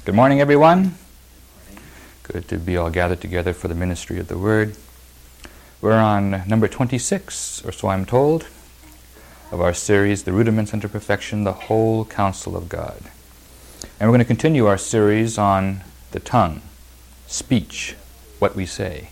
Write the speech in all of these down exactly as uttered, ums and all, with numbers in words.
Good morning, everyone. Good to be all gathered together for the ministry of the Word. We're on number twenty-six, or so I'm told, of our series, The Rudiments unto Perfection, the Whole Counsel of God. And we're going to continue our series on the tongue, speech, what we say.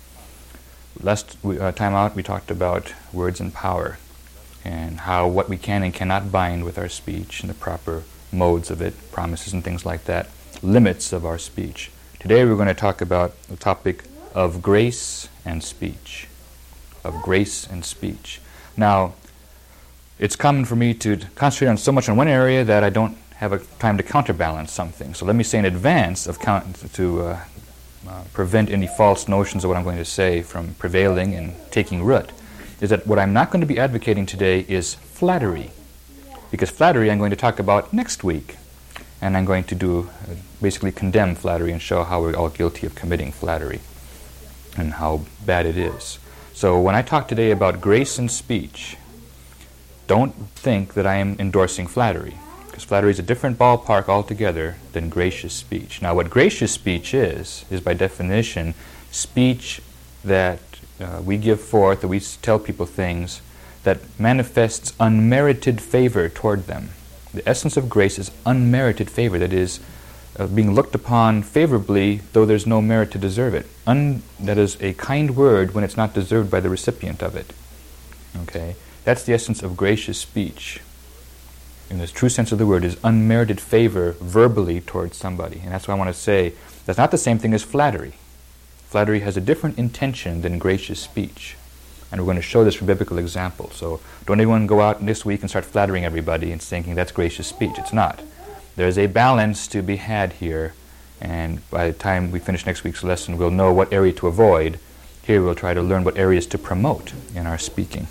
Last uh, time out, we talked about words and power, and how what we can and cannot bind with our speech, and the proper modes of it, promises and things like that, limits of our speech. Today we're going to talk about the topic of grace and speech. Of grace and speech. Now, it's common for me to concentrate on so much in one area that I don't have a time to counterbalance something. So let me say in advance of count, to uh, uh, prevent any false notions of what I'm going to say from prevailing and taking root, is that what I'm not going to be advocating today is flattery. Because flattery I'm going to talk about next week. And I'm going to do, uh, basically condemn flattery and show how we're all guilty of committing flattery and how bad it is. So when I talk today about grace and speech, don't think that I am endorsing flattery, because flattery is a different ballpark altogether than gracious speech. Now what gracious speech is, is by definition speech that uh, we give forth, that we s- tell people things that manifests unmerited favor toward them. The essence of grace is unmerited favor, that is, uh, being looked upon favorably though there's no merit to deserve it. Un- that is a kind word when it's not deserved by the recipient of it. Okay? That's the essence of gracious speech. In the true sense of the word, is unmerited favor verbally towards somebody. And that's why I want to say that's not the same thing as flattery. Flattery has a different intention than gracious speech. And we're going to show this from biblical example. So don't anyone go out this week and start flattering everybody and thinking that's gracious speech. It's not. There's a balance to be had here, and by the time we finish next week's lesson, we'll know what area to avoid. Here we'll try to learn what areas to promote in our speaking.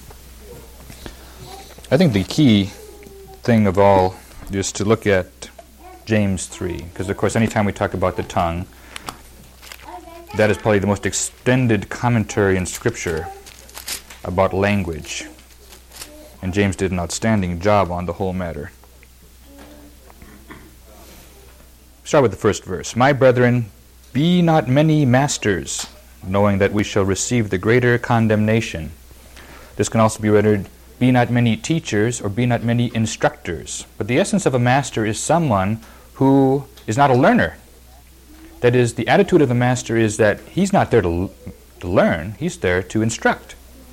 I think the key thing of all is to look at James three, because of course anytime we talk about the tongue, that is probably the most extended commentary in Scripture about language. And James did an outstanding job on the whole matter. Start with the first verse. My brethren, be not many masters, knowing that we shall receive the greater condemnation. This can also be rendered, be not many teachers, or be not many instructors. But the essence of a master is someone who is not a learner. That is, the attitude of the master is that he's not there to, l- to learn, he's there to instruct.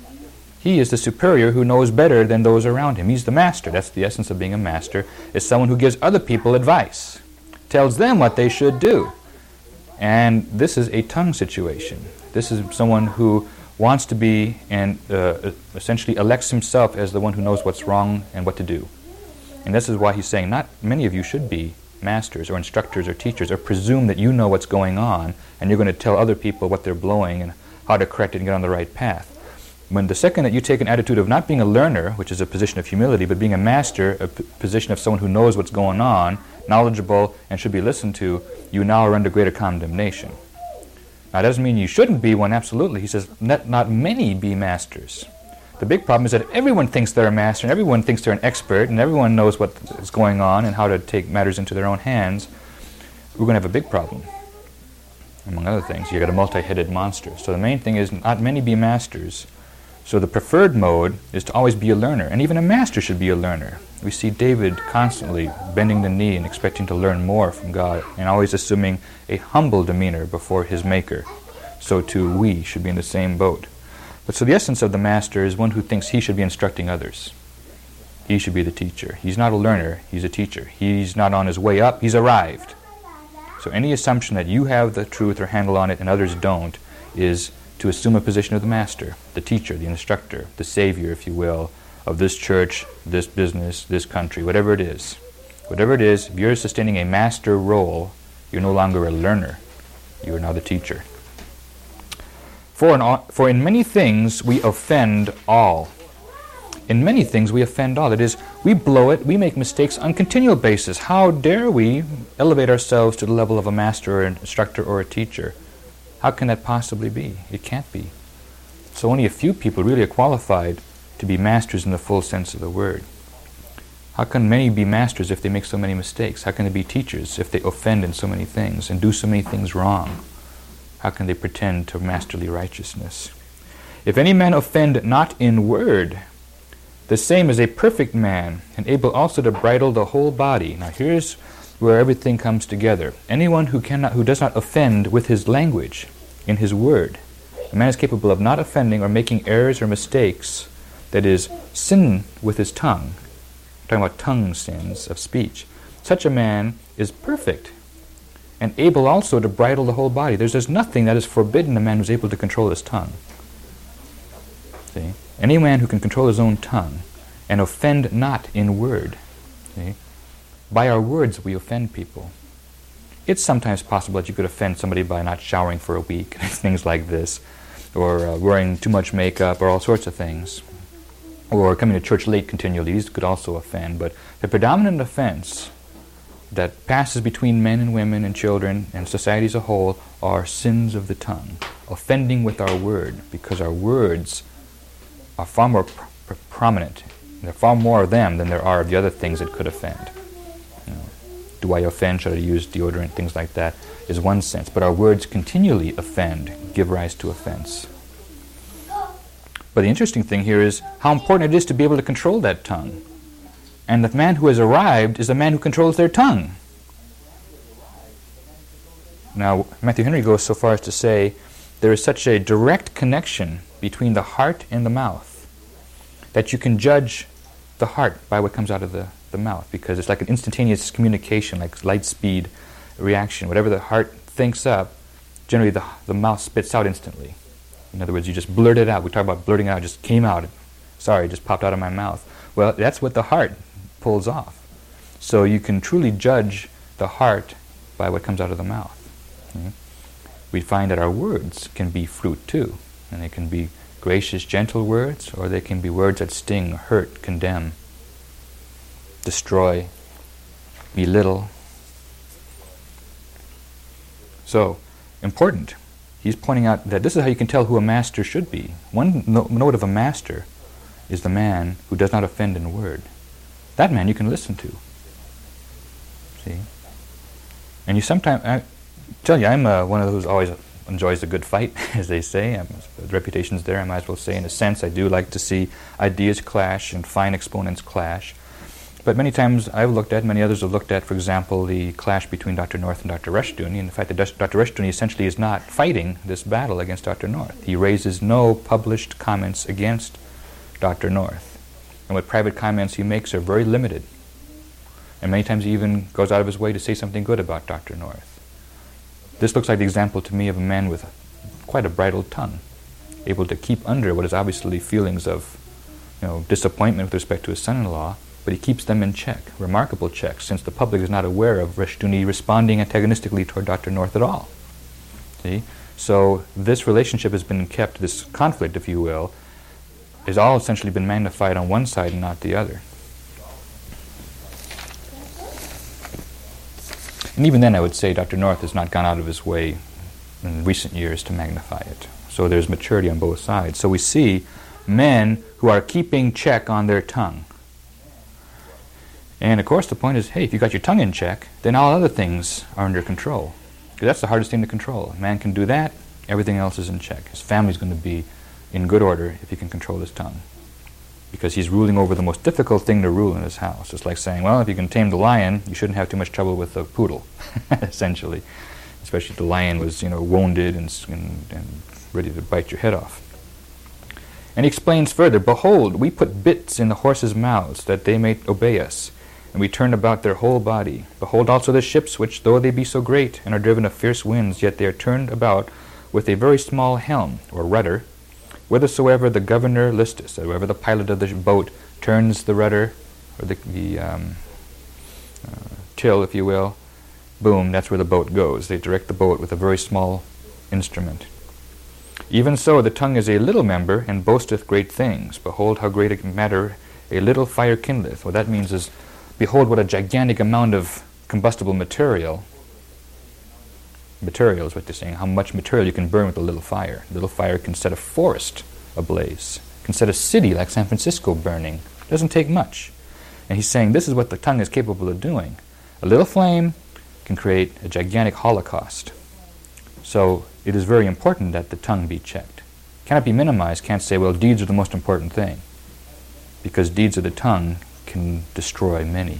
He is the superior who knows better than those around him. He's the master. That's the essence of being a master, is someone who gives other people advice, tells them what they should do. And this is a tongue situation. This is someone who wants to be and uh, essentially elects himself as the one who knows what's wrong and what to do. And this is why he's saying not many of you should be masters or instructors or teachers, or presume that you know what's going on and you're going to tell other people what they're blowing and how to correct it and get on the right path. When the second that you take an attitude of not being a learner, which is a position of humility, but being a master, a p- position of someone who knows what's going on, knowledgeable, and should be listened to, you now are under greater condemnation. Now, that doesn't mean you shouldn't be one, absolutely. He says, not, not many be masters. The big problem is that everyone thinks they're a master, and everyone thinks they're an expert, and everyone knows what is going on and how to take matters into their own hands. We're going to have a big problem. Among other things, you've got a multi-headed monster. So the main thing is not many be masters. So the preferred mode is to always be a learner, and even a master should be a learner. We see David constantly bending the knee and expecting to learn more from God, and always assuming a humble demeanor before his Maker. So too we should be in the same boat. But so the essence of the master is one who thinks he should be instructing others. He should be the teacher. He's not a learner, he's a teacher. He's not on his way up, he's arrived. So any assumption that you have the truth or handle on it and others don't is to assume a position of the master, the teacher, the instructor, the savior, if you will, of this church, this business, this country, whatever it is. Whatever it is, if you're sustaining a master role, you're no longer a learner. You are now the teacher. For in, all, for in many things we offend all. In many things we offend all. That is, we blow it, we make mistakes on a continual basis. How dare we elevate ourselves to the level of a master or an instructor or a teacher? How can that possibly be? It can't be. So only a few people really are qualified to be masters in the full sense of the word. How can many be masters if they make so many mistakes? How can they be teachers if they offend in so many things and do so many things wrong? How can they pretend to masterly righteousness? If any man offend not in word, the same is a perfect man, and able also to bridle the whole body. Now here's where everything comes together. Anyone who cannot, who does not offend with his language, in his word, a man is capable of not offending or making errors or mistakes, that is, sin with his tongue. We're talking about tongue sins of speech. Such a man is perfect, and able also to bridle the whole body. There's, there's nothing that is forbidden a man who's able to control his tongue. See? Any man who can control his own tongue and offend not in word. See? By our words we offend people. It's sometimes possible that you could offend somebody by not showering for a week, things like this, or uh, wearing too much makeup, or all sorts of things, or coming to church late continually. These could also offend, but the predominant offense that passes between men and women and children and society as a whole are sins of the tongue, offending with our word, because our words are far more pr- pr- prominent. There are far more of them than there are of the other things that could offend. You know, do I offend? Should I use deodorant? Things like that is one sense. But our words continually offend, give rise to offense. But the interesting thing here is how important it is to be able to control that tongue. And the man who has arrived is a man who controls their tongue. Now, Matthew Henry goes so far as to say there is such a direct connection between the heart and the mouth that you can judge the heart by what comes out of the, the mouth, because it's like an instantaneous communication, like light speed reaction. Whatever the heart thinks up, generally the, the mouth spits out instantly. In other words, you just blurt it out. We talk about blurting out, it just came out. Sorry, it just popped out of my mouth. Well, that's what the heart pulls off. So you can truly judge the heart by what comes out of the mouth. Mm-hmm. We find that our words can be fruit too. And they can be gracious, gentle words, or they can be words that sting, hurt, condemn, destroy, belittle. So, important. He's pointing out that this is how you can tell who a master should be. One no- note of a master is the man who does not offend in word. That man you can listen to. See? And you sometimes, I tell you, I'm uh, one of those who always enjoys a good fight, as they say. I'm, the reputation's there, I might as well say. In a sense, I do like to see ideas clash and fine exponents clash. But many times I've looked at, many others have looked at, for example, the clash between Doctor North and Doctor Rushdoony, and the fact that Doctor Rushdoony essentially is not fighting this battle against Doctor North. He raises no published comments against Doctor North. And what private comments he makes are very limited. And many times he even goes out of his way to say something good about Doctor North. This looks like the example to me of a man with quite a bridled tongue, able to keep under what is obviously feelings of, you know, disappointment with respect to his son-in-law, but he keeps them in check, remarkable check, since the public is not aware of Rushdoony responding antagonistically toward Doctor North at all. See? So this relationship has been kept, this conflict, if you will, has all essentially been magnified on one side and not the other. And even then I would say Doctor North has not gone out of his way in recent years to magnify it. So there's maturity on both sides. So we see men who are keeping check on their tongue. And of course the point is, hey, if you got your tongue in check, then all other things are under control. Because that's the hardest thing to control. A man can do that, everything else is in check. His family's going to be in good order if he can control his tongue. Because he's ruling over the most difficult thing to rule in his house. It's like saying, well, if you can tame the lion, you shouldn't have too much trouble with the poodle, essentially. Especially if the lion was, you know, wounded and, and, and ready to bite your head off. And he explains further, behold, we put bits in the horses' mouths, that they may obey us, and we turn about their whole body. Behold also the ships, which, though they be so great, and are driven of fierce winds, yet they are turned about with a very small helm, or rudder, whithersoever the governor listeth, whoever the pilot of the boat turns the rudder, or the, the um, uh, till, if you will, boom, that's where the boat goes. They direct the boat with a very small instrument. Even so, the tongue is a little member, and boasteth great things. Behold how great a matter a little fire kindleth. What that means is, behold what a gigantic amount of combustible material, material is what they're saying, how much material you can burn with a little fire. A little fire can set a forest ablaze, can set a city like San Francisco burning. It doesn't take much. And he's saying this is what the tongue is capable of doing. A little flame can create a gigantic holocaust. So it is very important that the tongue be checked. Cannot be minimized, can't say, well, deeds are the most important thing. Because deeds of the tongue can destroy many.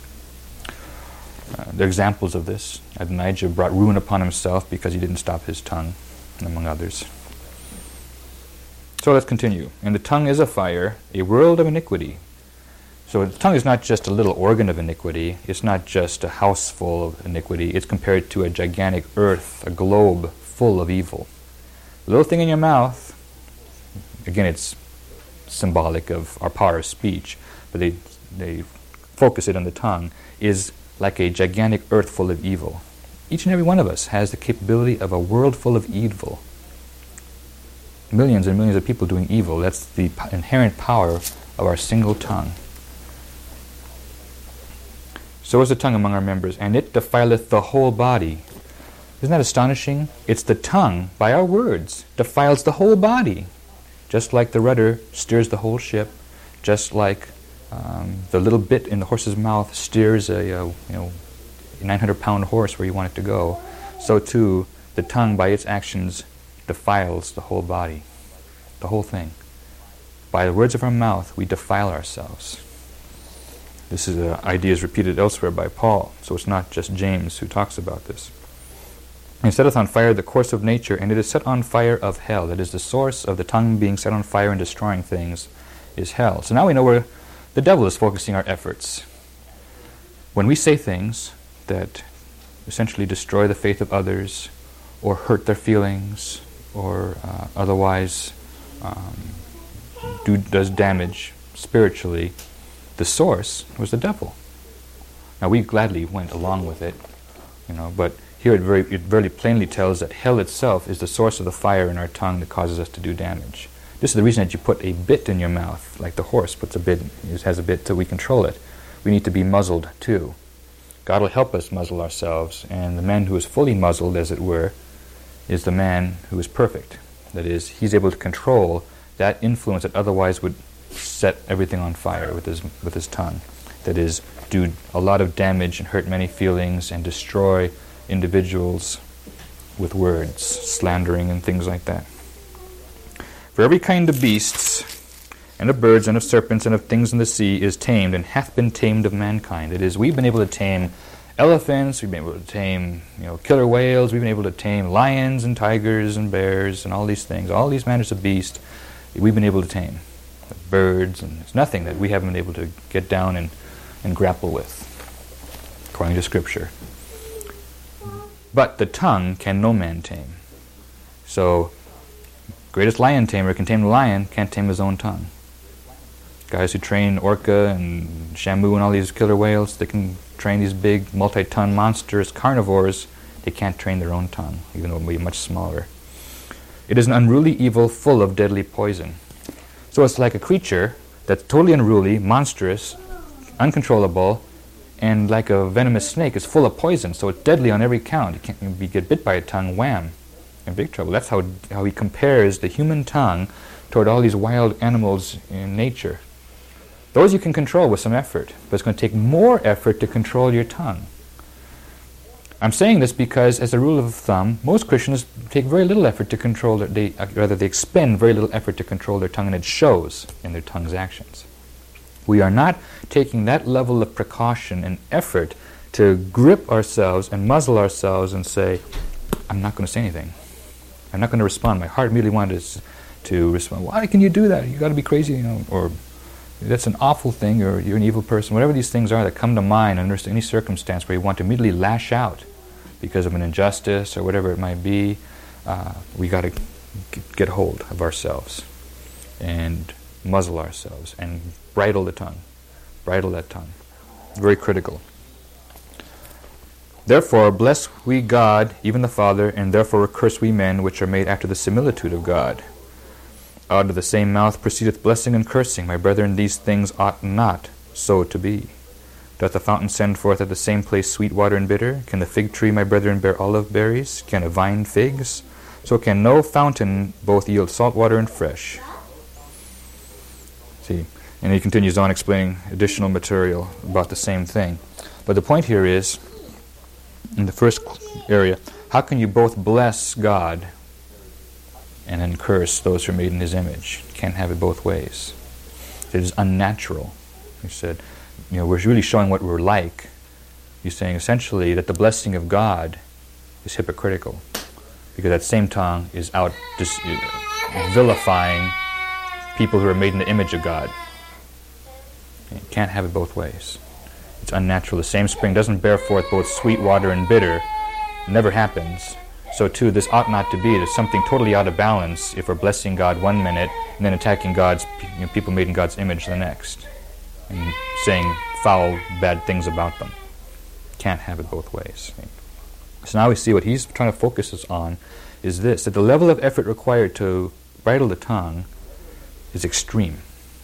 Uh, there are examples of this. Adonijah brought ruin upon himself because he didn't stop his tongue, among others. So let's continue. And the tongue is a fire, a world of iniquity. So the tongue is not just a little organ of iniquity. It's not just a house full of iniquity. It's compared to a gigantic earth, a globe full of evil. A little thing in your mouth, again, it's symbolic of our power of speech, but they, they focus it on the tongue, is like a gigantic earth full of evil. Each and every one of us has the capability of a world full of evil. Millions and millions of people doing evil. That's the p- inherent power of our single tongue. So is the tongue among our members, and it defileth the whole body. Isn't that astonishing? It's the tongue, by our words, defiles the whole body. Just like the rudder steers the whole ship, just like um, the little bit in the horse's mouth steers a uh, you know nine hundred pound horse where you want it to go, so too the tongue by its actions defiles the whole body, the whole thing. By the words of our mouth we defile ourselves. This is an idea is repeated elsewhere by Paul, so it's not just James who talks about this. And setteth on fire the course of nature, and it is set on fire of hell. That is, the source of the tongue being set on fire and destroying things is hell. So now we know where the devil is focusing our efforts. When we say things that essentially destroy the faith of others, or hurt their feelings, or uh, otherwise um, do, does damage spiritually, the source was the devil. Now we gladly went along with it, you know, but here it very, it very plainly tells that hell itself is the source of the fire in our tongue that causes us to do damage. This is the reason that you put a bit in your mouth, like the horse puts a bit, it has a bit till we control it. We need to be muzzled too. God will help us muzzle ourselves, and the man who is fully muzzled, as it were, is the man who is perfect. That is, he's able to control that influence that otherwise would set everything on fire with his with his tongue. That is, do a lot of damage and hurt many feelings and destroy individuals with words, slandering and things like that. For every kind of beasts, and of birds, and of serpents, and of things in the sea is tamed, and hath been tamed of mankind. It is, we've been able to tame elephants, we've been able to tame, you know, killer whales, we've been able to tame lions and tigers and bears and all these things, all these manners of beasts, we've been able to tame. Birds, and there's nothing that we haven't been able to get down and, and grapple with, according to Scripture. But the tongue can no man tame. So, greatest lion tamer can tame the lion, can't tame his own tongue. Guys who train orca and shamu and all these killer whales, they can train these big multi-ton monstrous carnivores. They can't train their own tongue, even though it will be much smaller. It is an unruly evil full of deadly poison. So it's like a creature that's totally unruly, monstrous, uncontrollable, and like a venomous snake is full of poison, so it's deadly on every count. You can't be get bit by a tongue, wham, in big trouble. That's how how he compares the human tongue toward all these wild animals in nature. Those you can control with some effort, but it's going to take more effort to control your tongue. I'm saying this because, as a rule of thumb, most Christians take very little effort to control their, they, uh, rather they expend very little effort to control their tongue, and it shows in their tongue's actions. We are not taking that level of precaution and effort to grip ourselves and muzzle ourselves and say, I'm not going to say anything. I'm not going to respond. My heart immediately wanted to, to respond. Why can you do that? You got to be crazy, you know, or that's an awful thing, or you're an evil person. Whatever these things are that come to mind under any circumstance where you want to immediately lash out because of an injustice or whatever it might be, uh, we got to g- get hold of ourselves and muzzle ourselves and bridle the tongue. Bridle that tongue. Very critical. Therefore bless we God, even the Father, and therefore curse we men which are made after the similitude of God. Out of the same mouth proceedeth blessing and cursing. My brethren, these things ought not so to be. Doth the fountain send forth at the same place sweet water and bitter? Can the fig tree, my brethren, bear olive berries? Can a vine figs? So can no fountain both yield salt water and fresh. See, And he continues on explaining additional material about the same thing. But the point here is, in the first area, how can you both bless God and then curse those who are made in His image? You can't have it both ways. It is unnatural. He said, you know, we're really showing what we're like. He's saying essentially that the blessing of God is hypocritical, because that same tongue is out dis- vilifying people who are made in the image of God. You can't have it both ways. It's unnatural. The same spring doesn't bear forth both sweet water and bitter. It never happens. So too, this ought not to be. There's something totally out of balance if we're blessing God one minute and then attacking God's you know, people made in God's image the next, and saying foul, bad things about them. Can't have it both ways. So now we see what he's trying to focus us on is this, that the level of effort required to bridle the tongue is extreme.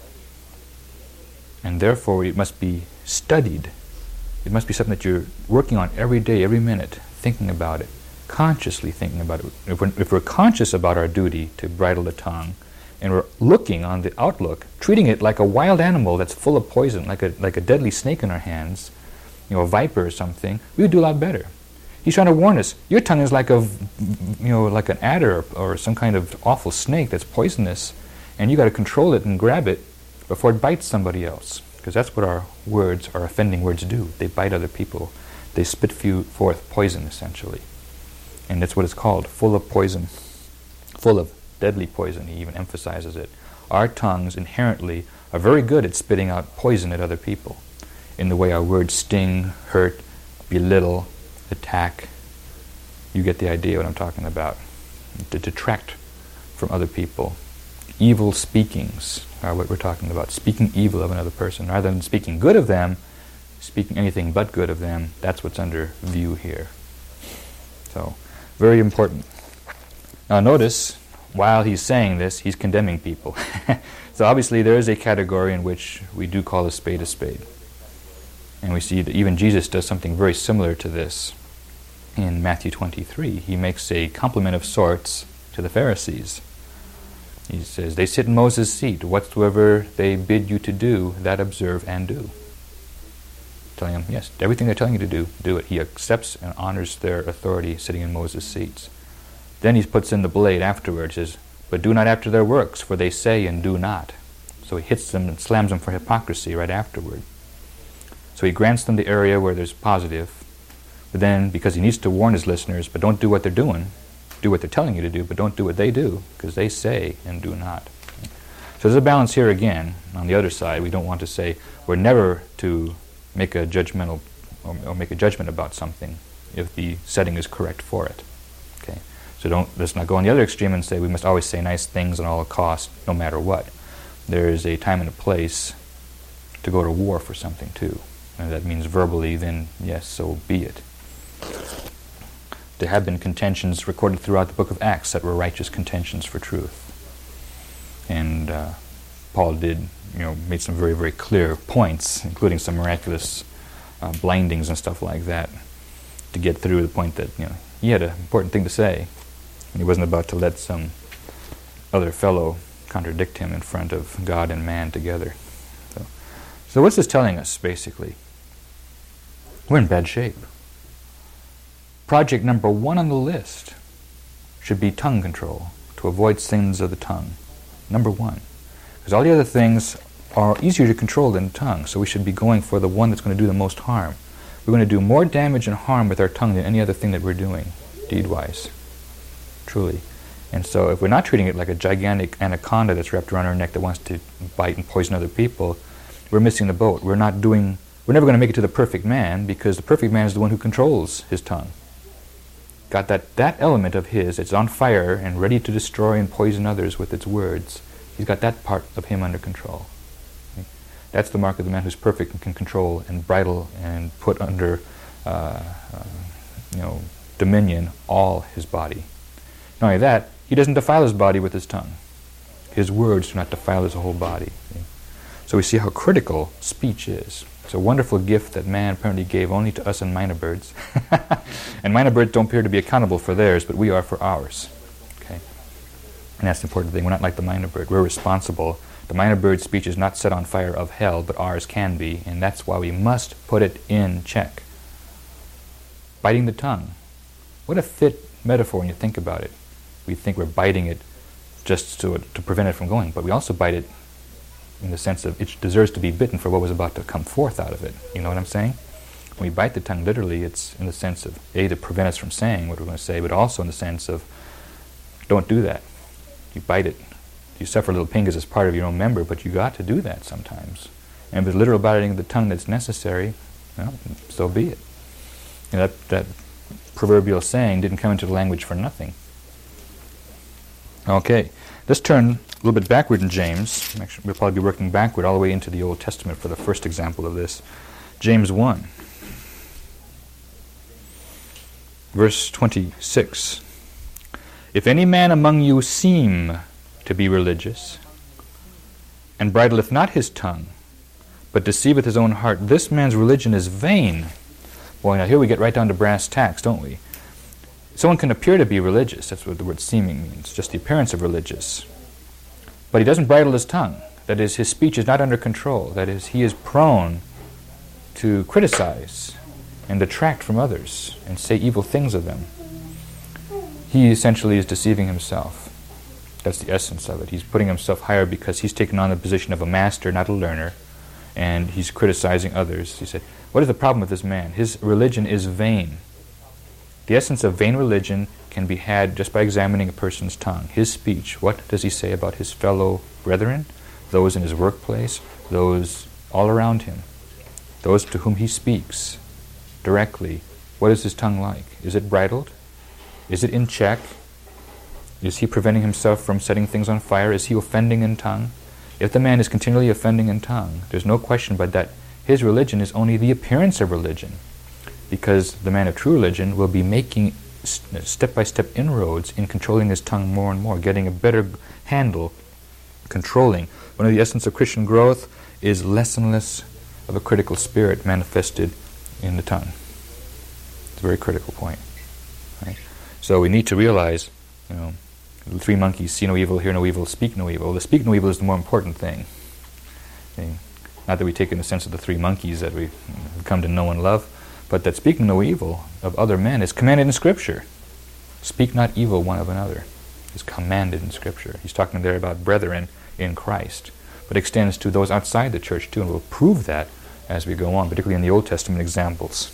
And therefore it must be studied. It must be something that you're working on every day, every minute, thinking about it, consciously thinking about it. If we're, if we're conscious about our duty to bridle the tongue, and we're looking on the outlook, treating it like a wild animal that's full of poison, like a like a deadly snake in our hands, you know, a viper or something, we would do a lot better. He's trying to warn us. Your tongue is like a, you know, like an adder or, or some kind of awful snake that's poisonous, and you got to control it and grab it before it bites somebody else, because that's what our words, our offending words, do. They bite other people. They spit forth poison, essentially, and that's what it's called, full of poison, full of deadly poison. He even emphasizes it. Our tongues inherently are very good at spitting out poison at other people, in the way our words sting, hurt, belittle, attack. You get the idea what I'm talking about. To detract from other people. Evil speakings are what we're talking about. Speaking evil of another person. Rather than speaking good of them, speaking anything but good of them, that's what's under view here. So, very important. Now notice, while he's saying this, he's condemning people. So obviously there is a category in which we do call a spade a spade. And we see that even Jesus does something very similar to this in Matthew twenty-three. He makes a compliment of sorts to the Pharisees. He says, they sit in Moses' seat. Whatsoever they bid you to do, that observe and do. Telling them, yes, everything they're telling you to do, do it. He accepts and honors their authority sitting in Moses' seats. Then he puts in the blade afterwards, says, but do not after their works, for they say and do not. So he hits them and slams them for hypocrisy right afterward. So he grants them the area where there's positive, but then, because he needs to warn his listeners, but don't do what they're doing, do what they're telling you to do, but don't do what they do, because they say and do not. So there's a balance here again. On the other side, we don't want to say we're never to make a judgmental or, or make a judgment about something if the setting is correct for it. Okay, so don't let's not go on the other extreme and say we must always say nice things at all costs, no matter what. There is a time and a place to go to war for something too, and that means verbally. Then yes, so be it. There have been contentions recorded throughout the book of Acts that were righteous contentions for truth. And uh, Paul did, you know, made some very, very clear points, including some miraculous uh, blindings and stuff like that, to get through the point that, you know, he had an important thing to say, and he wasn't about to let some other fellow contradict him in front of God and man together. So, so what's this telling us, basically? We're in bad shape. Project number one on the list should be tongue control, to avoid sins of the tongue. Number one. Because all the other things are easier to control than the tongue, so we should be going for the one that's going to do the most harm. We're going to do more damage and harm with our tongue than any other thing that we're doing, deed-wise. Truly. And so if we're not treating it like a gigantic anaconda that's wrapped around our neck that wants to bite and poison other people, we're missing the boat. We're not doing, we're never going to make it to the perfect man, because the perfect man is the one who controls his tongue. Got that, that element of his, it's on fire and ready to destroy and poison others with its words. He's got that part of him under control. Okay? That's the mark of the man who's perfect and can control and bridle and put under uh, uh, you know, dominion all his body. Not only that, he doesn't defile his body with his tongue. His words do not defile his whole body. Okay? So we see how critical speech is. It's a wonderful gift that man apparently gave only to us and minor birds. And minor birds don't appear to be accountable for theirs, but we are for ours. Okay? And that's the important thing. We're not like the minor bird. We're responsible The minor bird's speech is not set on fire of hell, but ours can be, and that's why we must put it in check. Biting the tongue. What a fit metaphor when you think about it. We think we're biting it just to, to prevent it from going, but we also bite it in the sense of it deserves to be bitten for what was about to come forth out of it. You know what I'm saying? When we bite the tongue literally, it's in the sense of, A, to prevent us from saying what we're going to say, but also in the sense of, don't do that. You bite it. You suffer little pain because it's part of your own member, but you got to do that sometimes. And if it's literal biting of the tongue that's necessary, well, so be it. You know, that, that proverbial saying didn't come into the language for nothing. Okay, let's turn a little bit backward in James. Actually, we'll probably be working backward all the way into the Old Testament for the first example of this. James one, verse twenty-six. If any man among you seem to be religious, and bridleth not his tongue, but deceiveth his own heart, this man's religion is vain. Boy, now here we get right down to brass tacks, don't we? Someone can appear to be religious. That's what the word seeming means, just the appearance of religious. But he doesn't bridle his tongue. That is, his speech is not under control. That is, he is prone to criticize and detract from others and say evil things of them. He essentially is deceiving himself. That's the essence of it. He's putting himself higher because he's taken on the position of a master, not a learner, and he's criticizing others. He said, what is the problem with this man? His religion is vain. The essence of vain religion can be had just by examining a person's tongue. His speech, what does he say about his fellow brethren, those in his workplace, those all around him, those to whom he speaks directly? What is his tongue like? Is it bridled? Is it in check? Is he preventing himself from setting things on fire? Is he offending in tongue? If the man is continually offending in tongue, there's no question but that his religion is only the appearance of religion, because the man of true religion will be making step-by-step inroads in controlling his tongue more and more, getting a better handle, controlling. One of the essence of Christian growth is less and less of a critical spirit manifested in the tongue. It's a very critical point. Right? So we need to realize, you know, the three monkeys, see no evil, hear no evil, speak no evil. The speak no evil is the more important thing. Okay? Not that we take in the sense of the three monkeys that we come to know and love, but that speaking no evil of other men is commanded in Scripture. Speak not evil one of another is commanded in Scripture. He's talking there about brethren in Christ, but extends to those outside the church too, and we'll prove that as we go on, particularly in the Old Testament examples.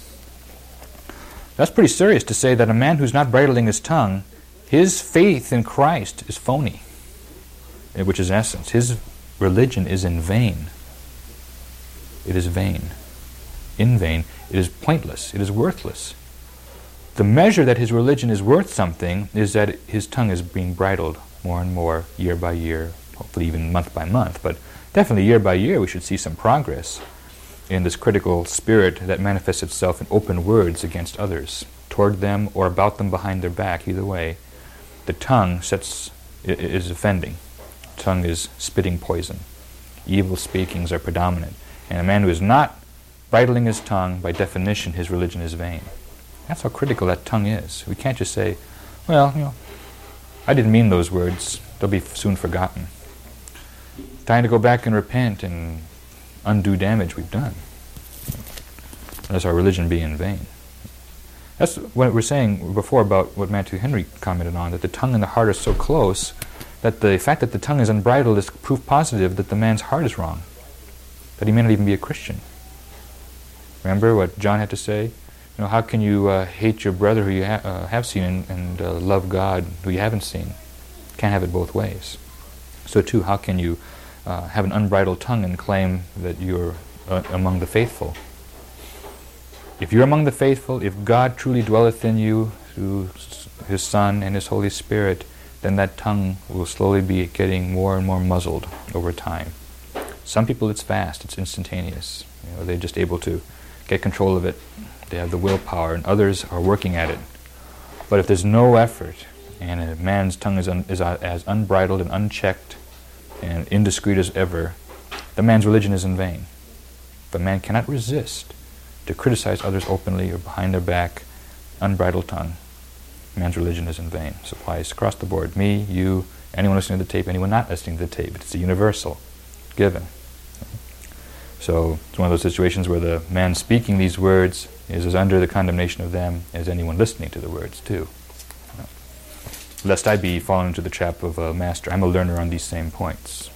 That's pretty serious to say that a man who's not bridling his tongue, his faith in Christ is phony, which is essence. His religion is in vain. It is vain. In vain. It is pointless. It is worthless. The measure that his religion is worth something is that his tongue is being bridled more and more, year by year, hopefully even month by month, but definitely year by year we should see some progress in this critical spirit that manifests itself in open words against others, toward them or about them behind their back, either way. The tongue sets, is offending. The tongue is spitting poison. Evil speakings are predominant. And a man who is not bridling his tongue, by definition, his religion is vain. That's how critical that tongue is. We can't just say, well, you know, I didn't mean those words. They'll be soon forgotten. Time to go back and repent and undo damage we've done. Unless our religion be in vain. That's what we're saying before about what Matthew Henry commented on, that the tongue and the heart are so close that the fact that the tongue is unbridled is proof positive that the man's heart is wrong, that he may not even be a Christian. Remember what John had to say? You know, how can you uh, hate your brother who you ha- uh, have seen and, and uh, love God who you haven't seen? Can't have it both ways. So too, how can you uh, have an unbridled tongue and claim that you're uh, among the faithful? If you're among the faithful, if God truly dwelleth in you through His Son and His Holy Spirit, then that tongue will slowly be getting more and more muzzled over time. Some people it's fast, it's instantaneous. You know, they're just able to get control of it. They have the willpower, and others are working at it. But if there's no effort, and a man's tongue is, un- is uh, as unbridled and unchecked and indiscreet as ever, the man's religion is in vain. The man cannot resist to criticize others openly or behind their back, unbridled tongue. Man's religion is in vain. This applies across the board. Me, you, anyone listening to the tape, anyone not listening to the tape. It's a universal. given. So it's one of those situations where the man speaking these words is as under the condemnation of them as anyone listening to the words too. You know, lest I be fallen into the trap of a master. I'm a learner on these same points.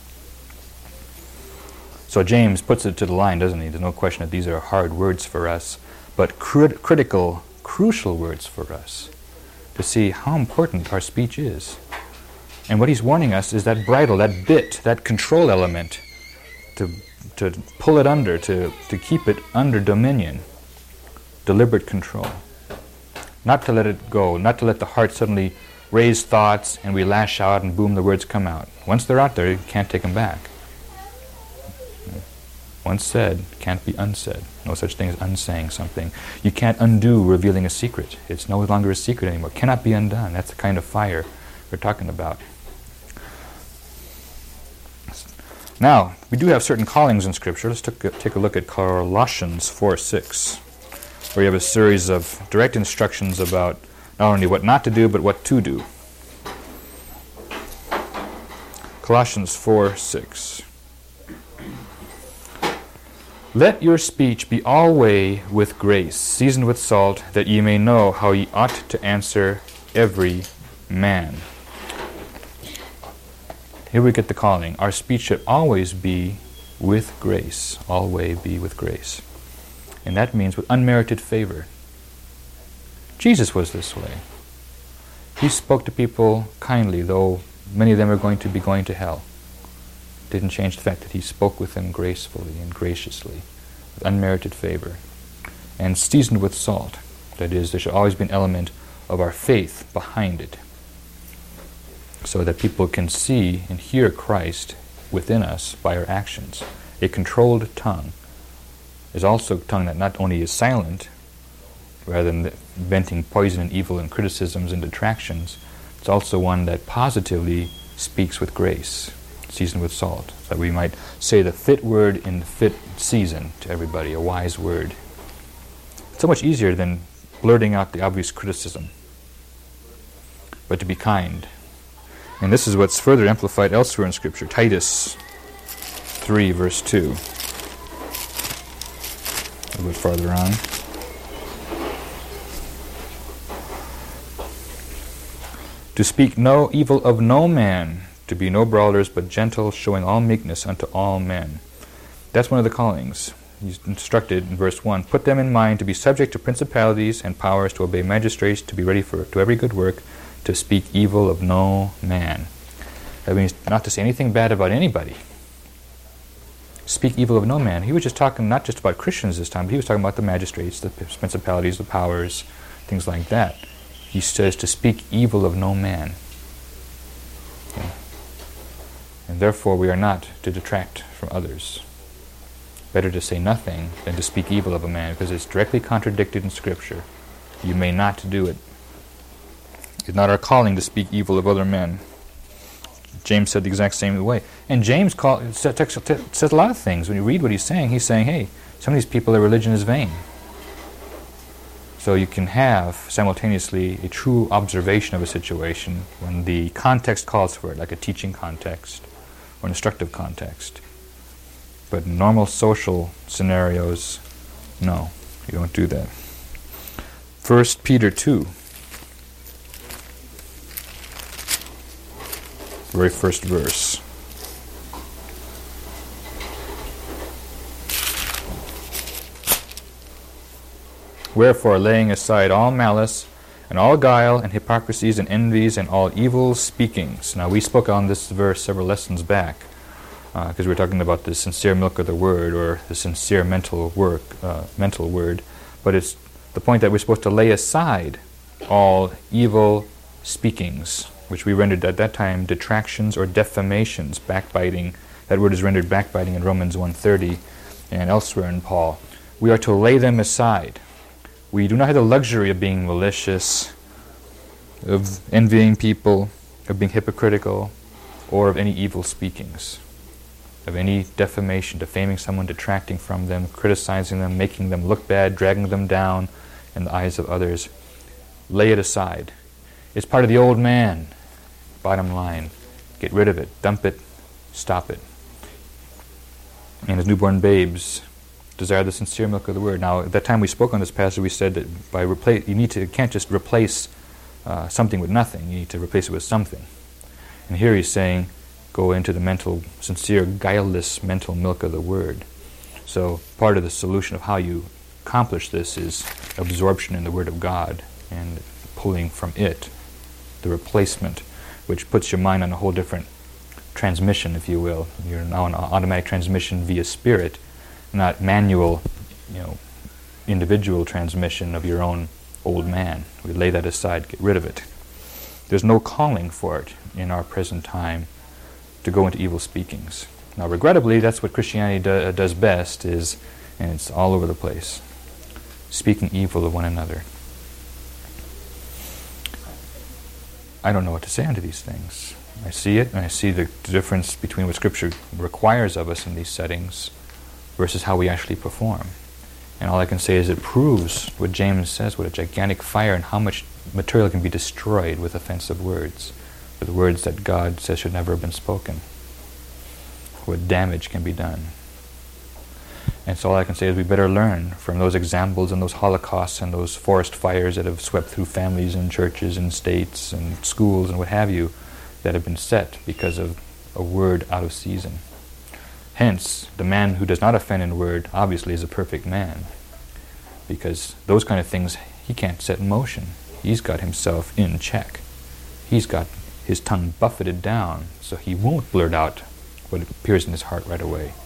So James puts it to the line, doesn't he? There's no question that these are hard words for us, but crit- critical, crucial words for us to see how important our speech is. And what he's warning us is that bridle, that bit, that control element, to to pull it under, to, to keep it under dominion, deliberate control. Not to let it go, not to let the heart suddenly raise thoughts and we lash out and boom, the words come out. Once they're out there, you can't take them back. Once said, can't be unsaid. No such thing as unsaying something. You can't undo revealing a secret. It's no longer a secret anymore. Cannot be undone. That's the kind of fire we're talking about. Now, we do have certain callings in Scripture. Let's take a, take a look at Colossians four six, where you have a series of direct instructions about not only what not to do, but what to do. Colossians four six. Let your speech be alway with grace, seasoned with salt, that ye may know how ye ought to answer every man. Here we get the calling. Our speech should always be with grace. Always be with grace. And that means with unmerited favor. Jesus was this way. He spoke to people kindly, though many of them are going to be going to hell. Didn't change the fact that he spoke with them gracefully and graciously, with unmerited favor. And seasoned with salt. That is, there should always be an element of our faith behind it, so that people can see and hear Christ within us by our actions. A controlled tongue is also a tongue that not only is silent, rather than venting poison and evil and criticisms and detractions, it's also one that positively speaks with grace, seasoned with salt, so that we might say the fit word in the fit season to everybody, a wise word. It's so much easier than blurting out the obvious criticism, but to be kind. And this is what's further amplified elsewhere in Scripture. Titus three, verse two. A little bit farther on. To speak no evil of no man, to be no brawlers, but gentle, showing all meekness unto all men. That's one of the callings. He's instructed in verse one, put them in mind to be subject to principalities and powers, to obey magistrates, to be ready for to every good work, to speak evil of no man. That means not to say anything bad about anybody. Speak evil of no man. He was just talking not just about Christians this time, but he was talking about the magistrates, the principalities, the powers, things like that. He says to speak evil of no man. Okay. And therefore we are not to detract from others. Better to say nothing than to speak evil of a man, because it's directly contradicted in Scripture. You may not do it. It's not our calling to speak evil of other men. James said the exact same way. And James call, says a lot of things. When you read what he's saying, he's saying, hey, some of these people, their religion is vain. So you can have simultaneously a true observation of a situation when the context calls for it, like a teaching context or an instructive context. But in normal social scenarios, no, you don't do that. First Peter two. Very first verse. Wherefore, laying aside all malice, and all guile, and hypocrisies, and envies, and all evil speakings. Now, we spoke on this verse several lessons back, because uh, we were talking about the sincere milk of the word, or the sincere mental work, uh, mental word. But it's the point that we're supposed to lay aside all evil speakings, which we rendered at that time detractions or defamations, backbiting. That word is rendered backbiting in Romans one thirty and elsewhere in Paul. We are to lay them aside. We do not have the luxury of being malicious, of envying people, of being hypocritical, or of any evil speakings, of any defamation, defaming someone, detracting from them, criticizing them, making them look bad, dragging them down in the eyes of others. Lay it aside. It's part of the old man. Bottom line. Get rid of it. Dump it. Stop it. and as newborn babes, desire the sincere milk of the word. Now, at that time we spoke on this passage, we said that by replace, you need to, you can't just replace uh, something with nothing. You need to replace it with something. And here he's saying, go into the mental, sincere, guileless mental milk of the word. So part of the solution of how you accomplish this is absorption in the Word of God and pulling from it the replacement, which puts your mind on a whole different transmission, if you will. You're now on automatic transmission via spirit, not manual, you know, individual transmission of your own old man. We lay that aside, get rid of it. There's no calling for it in our present time to go into evil speakings. Now, regrettably, that's what Christianity do, does best, is, and it's all over the place, speaking evil of one another. I don't know what to say unto these things. I see it, and I see the difference between what Scripture requires of us in these settings versus how we actually perform. And all I can say is it proves what James says, what a gigantic fire and how much material can be destroyed with offensive words, with words that God says should never have been spoken. What damage can be done. And so all I can say is we better learn from those examples and those holocausts and those forest fires that have swept through families and churches and states and schools and what have you that have been set because of a word out of season. Hence, the man who does not offend in word obviously is a perfect man, because those kind of things he can't set in motion. He's got himself in check. He's got his tongue buffeted down so he won't blurt out what appears in his heart right away.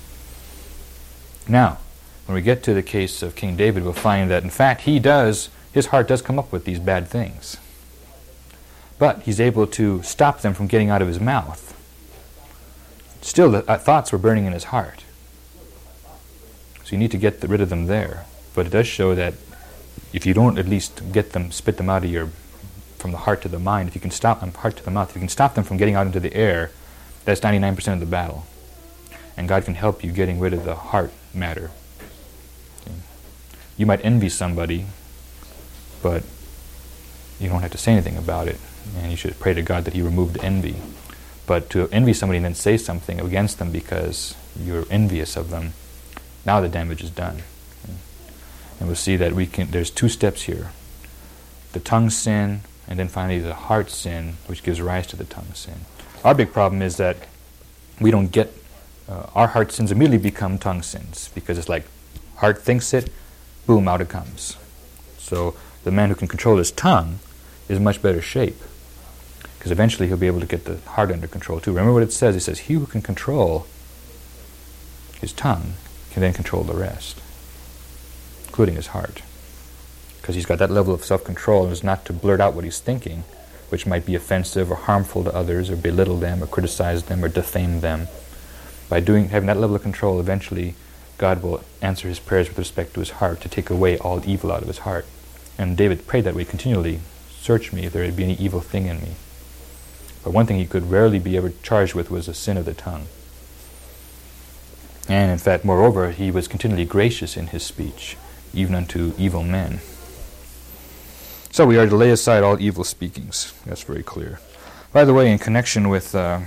Now, when we get to the case of King David, we'll find that in fact he does, his heart does come up with these bad things. But he's able to stop them from getting out of his mouth. Still, the uh, thoughts were burning in his heart. So you need to get the, rid of them there. But it does show that if you don't at least get them, spit them out of your, from the heart to the mind, if you can stop them, heart to the mouth, if you can stop them from getting out into the air, that's ninety-nine percent of the battle. And God can help you getting rid of the heart matter. Okay. You might envy somebody, but you don't have to say anything about it. And you should pray to God that He remove the envy. But to envy somebody and then say something against them because you're envious of them, now the damage is done. Okay. And we'll see that we can. There's two steps here. The tongue sin, and then finally the heart sin, which gives rise to the tongue sin. Our big problem is that we don't get, uh, our heart sins immediately become tongue sins, because it's like, heart thinks it, boom, out it comes. So the man who can control his tongue is in much better shape, because eventually he'll be able to get the heart under control too. Remember what it says, it says, he who can control his tongue can then control the rest, including his heart. Because he's got that level of self-control and is not to blurt out what he's thinking, which might be offensive or harmful to others, or belittle them, or criticize them, or defame them. By doing having that level of control, eventually God will answer his prayers with respect to his heart, to take away all evil out of his heart. And David prayed that way continually. Search me if there be any evil thing in me. But one thing he could rarely be ever charged with was the sin of the tongue. And in fact, moreover, he was continually gracious in his speech, even unto evil men. So we are to lay aside all evil speakings. That's very clear. By the way, in connection with uh,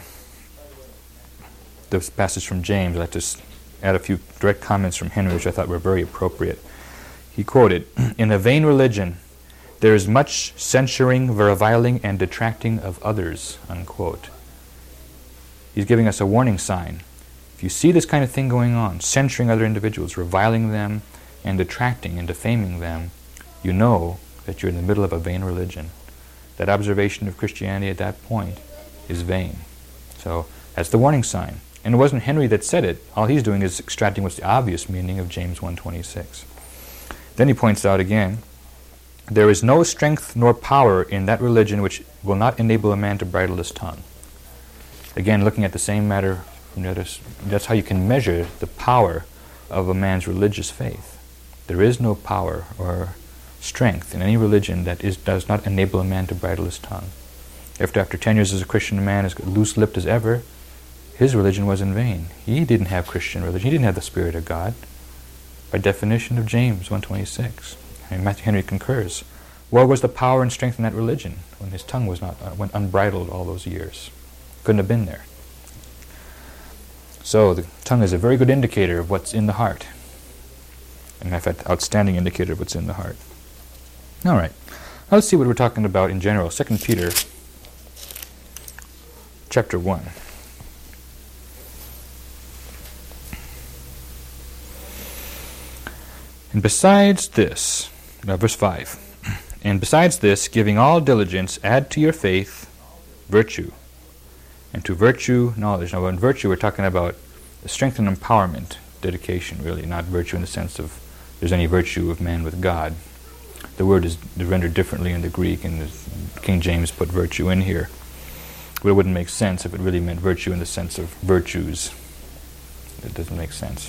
this passage from James, I'd like to add a few direct comments from Henry, which I thought were very appropriate. He quoted, "In a vain religion, there is much censuring, reviling, and detracting of others," unquote. He's giving us a warning sign. If you see this kind of thing going on, censuring other individuals, reviling them, and detracting and defaming them, you know that you're in the middle of a vain religion. That observation of Christianity at that point is vain. So that's the warning sign. And it wasn't Henry that said it. All he's doing is extracting what's the obvious meaning of James one twenty-six. Then he points out again, there is no strength nor power in that religion which will not enable a man to bridle his tongue. Again, looking at the same matter, that's how you can measure the power of a man's religious faith. There is no power or strength in any religion that is, does not enable a man to bridle his tongue. If after ten years as a Christian, a man is loose-lipped as ever, his religion was in vain. He didn't have Christian religion. He didn't have the Spirit of God. By definition of James one twenty-six. And Matthew Henry concurs. Where was the power and strength in that religion when his tongue was not uh, went unbridled all those years? Couldn't have been there. So the tongue is a very good indicator of what's in the heart. And in fact, outstanding indicator of what's in the heart. All right. Now let's see what we're talking about in general. Second Peter chapter one. And besides this, now verse five, and besides this, giving all diligence, add to your faith virtue, and to virtue knowledge. Now in virtue we're talking about strength and empowerment, dedication really, not virtue in the sense of there's any virtue of man with God. The word is rendered differently in the Greek, and King James put virtue in here. But it wouldn't make sense if it really meant virtue in the sense of virtues. It doesn't make sense.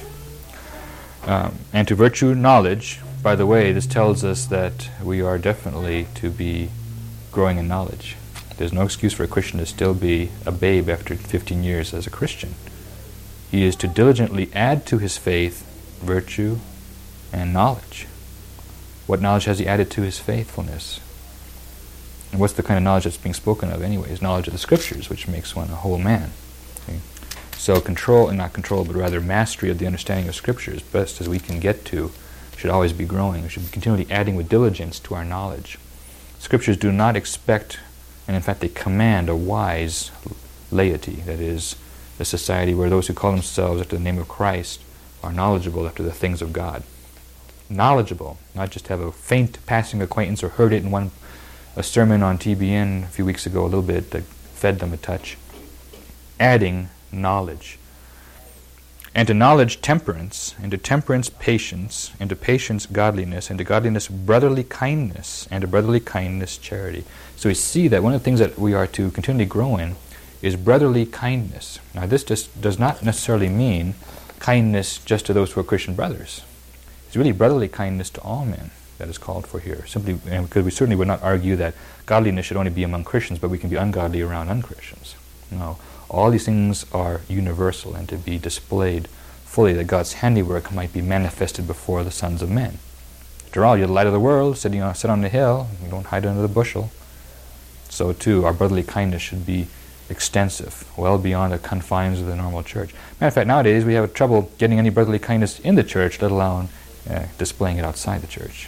Um, and to virtue knowledge. By the way, this tells us that we are definitely to be growing in knowledge. There's no excuse for a Christian to still be a babe after fifteen years as a Christian. He is to diligently add to his faith virtue and knowledge. What knowledge has he added to his faithfulness? And what's the kind of knowledge that's being spoken of anyways? Knowledge of the Scriptures, which makes one a whole man. Okay? So control, and not control, but rather mastery of the understanding of Scriptures, best as we can get to, should always be growing. We should be continually adding with diligence to our knowledge. Scriptures do not expect, and in fact they command, a wise laity, that is, a society where those who call themselves after the name of Christ are knowledgeable after the things of God. Knowledgeable, not just have a faint passing acquaintance or heard it in one a sermon on T B N a few weeks ago, a little bit that fed them a touch. Adding knowledge. And to knowledge temperance, and to temperance patience, and to patience godliness, and to godliness brotherly kindness, and to brotherly kindness charity. So we see that one of the things that we are to continually grow in is brotherly kindness. Now this just does not necessarily mean kindness just to those who are Christian brothers. It's really brotherly kindness to all men that is called for here. Simply because we certainly would not argue that godliness should only be among Christians, but we can be ungodly around un-Christians. No. All these things are universal and to be displayed fully, that God's handiwork might be manifested before the sons of men. After all, you're the light of the world, sitting on, sit on the hill, you don't hide under the bushel. So too, our brotherly kindness should be extensive, well beyond the confines of the normal church. Matter of fact, nowadays we have trouble getting any brotherly kindness in the church, let alone uh, displaying it outside the church.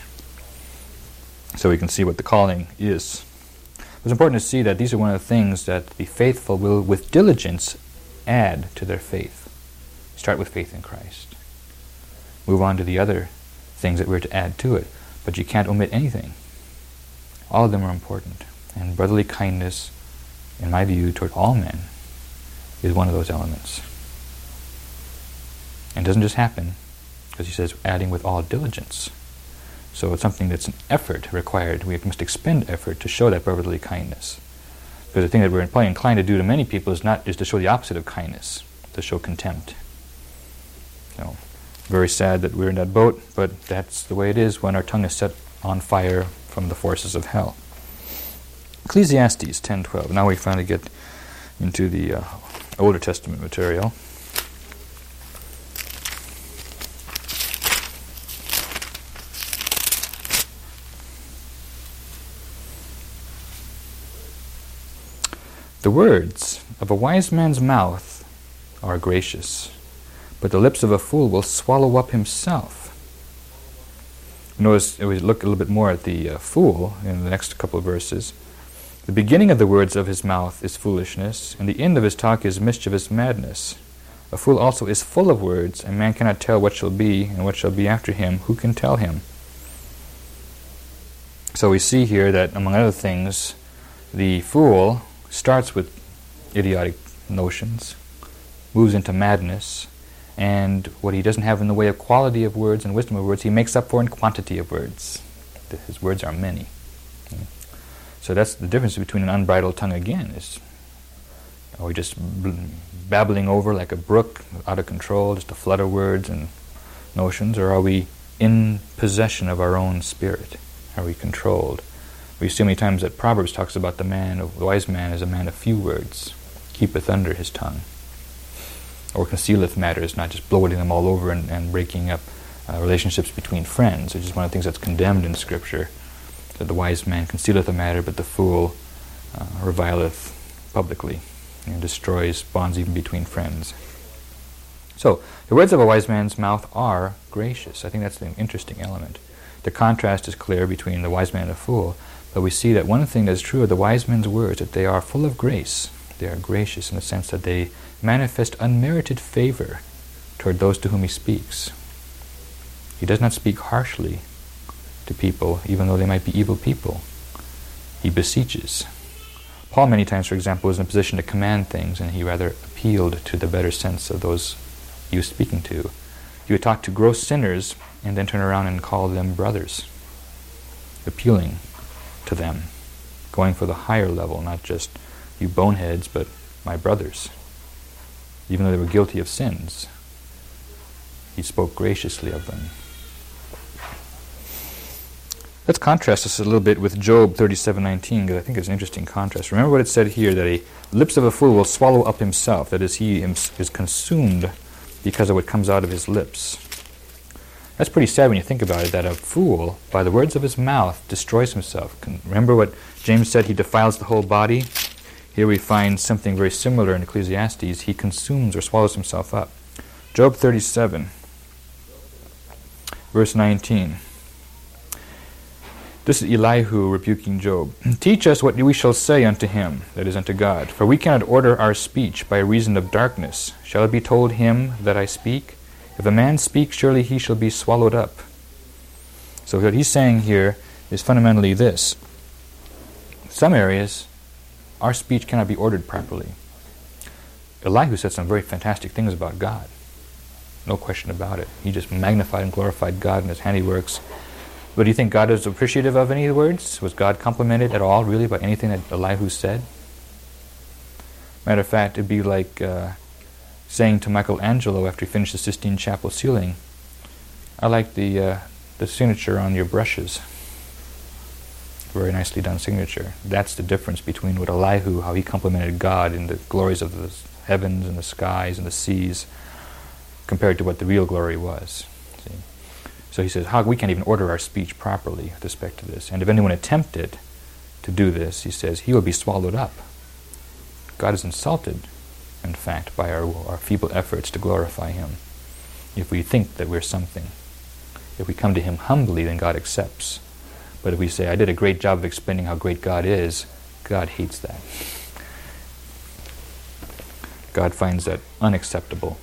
So we can see what the calling is. It's important to see that these are one of the things that the faithful will, with diligence, add to their faith. Start with faith in Christ. Move on to the other things that we're to add to it. But you can't omit anything. All of them are important. And brotherly kindness, in my view, toward all men, is one of those elements. And it doesn't just happen, because he says, adding with all diligence. So it's something that's an effort required. We must expend effort to show that brotherly kindness. Because the thing that we're probably inclined to do to many people is not is to show the opposite of kindness, to show contempt. So, very sad that we're in that boat, but that's the way it is when our tongue is set on fire from the forces of hell. Ecclesiastes ten twelve. Now we finally get into the uh, Older Testament material. The words of a wise man's mouth are gracious, but the lips of a fool will swallow up himself. Notice, we look a little bit more at the uh, fool in the next couple of verses. The beginning of the words of his mouth is foolishness, and the end of his talk is mischievous madness. A fool also is full of words, and man cannot tell what shall be and what shall be after him. Who can tell him? So we see here that, among other things, the fool starts with idiotic notions, moves into madness, and what he doesn't have in the way of quality of words and wisdom of words, he makes up for in quantity of words. His words are many. So that's the difference between an unbridled tongue again. Is are we just babbling over like a brook, out of control, just a flood of words and notions, or are we in possession of our own spirit? Are we controlled? We see many times that Proverbs talks about the man, the wise man as a man of few words, keepeth under his tongue, or concealeth matters, not just bloating them all over and, and breaking up uh, relationships between friends, which is one of the things that's condemned in Scripture, that the wise man concealeth a matter, but the fool uh, revileth publicly, and destroys bonds even between friends. So, the words of a wise man's mouth are gracious. I think that's an interesting element. The contrast is clear between the wise man and the fool, but we see that one thing that's true of the wise man's words, that they are full of grace. They are gracious in the sense that they manifest unmerited favor toward those to whom he speaks. He does not speak harshly to people, even though they might be evil people. He beseeches. Paul many times, for example, was in a position to command things, and he rather appealed to the better sense of those he was speaking to. He would talk to gross sinners and then turn around and call them brothers, appealing to them, going for the higher level, not just you boneheads, but my brothers. Even though they were guilty of sins, he spoke graciously of them. Let's contrast this a little bit with Job thirty-seven nineteen, because I think it's an interesting contrast. Remember what it said here, that a lips of a fool will swallow up himself, that is, he is consumed because of what comes out of his lips. That's pretty sad when you think about it, that a fool, by the words of his mouth, destroys himself. Remember what James said, he defiles the whole body? Here we find something very similar in Ecclesiastes. He consumes or swallows himself up. Job thirty-seven, verse nineteen. This is Elihu rebuking Job. Teach us what we shall say unto him, that is, unto God. For we cannot order our speech by reason of darkness. Shall it be told him that I speak? If a man speak, surely he shall be swallowed up. So what he's saying here is fundamentally this. In some areas, our speech cannot be ordered properly. Elihu said some very fantastic things about God. No question about it. He just magnified and glorified God in his handiworks. But do you think God is appreciative of any of the words? Was God complimented at all, really, by anything that Elihu said? Matter of fact, it'd be like uh, saying to Michelangelo after he finished the Sistine Chapel ceiling, I like the, uh, the signature on your brushes. Very nicely done signature. That's the difference between what Elihu, how he complimented God in the glories of the heavens and the skies and the seas, compared to what the real glory was. See? So he says, how we can't even order our speech properly with respect to this. And if anyone attempted to do this, he says, he will be swallowed up. God is insulted, in fact, by our, our feeble efforts to glorify him. If we think that we're something. If we come to him humbly, then God accepts. But if we say, I did a great job of explaining how great God is, God hates that. God finds that unacceptable.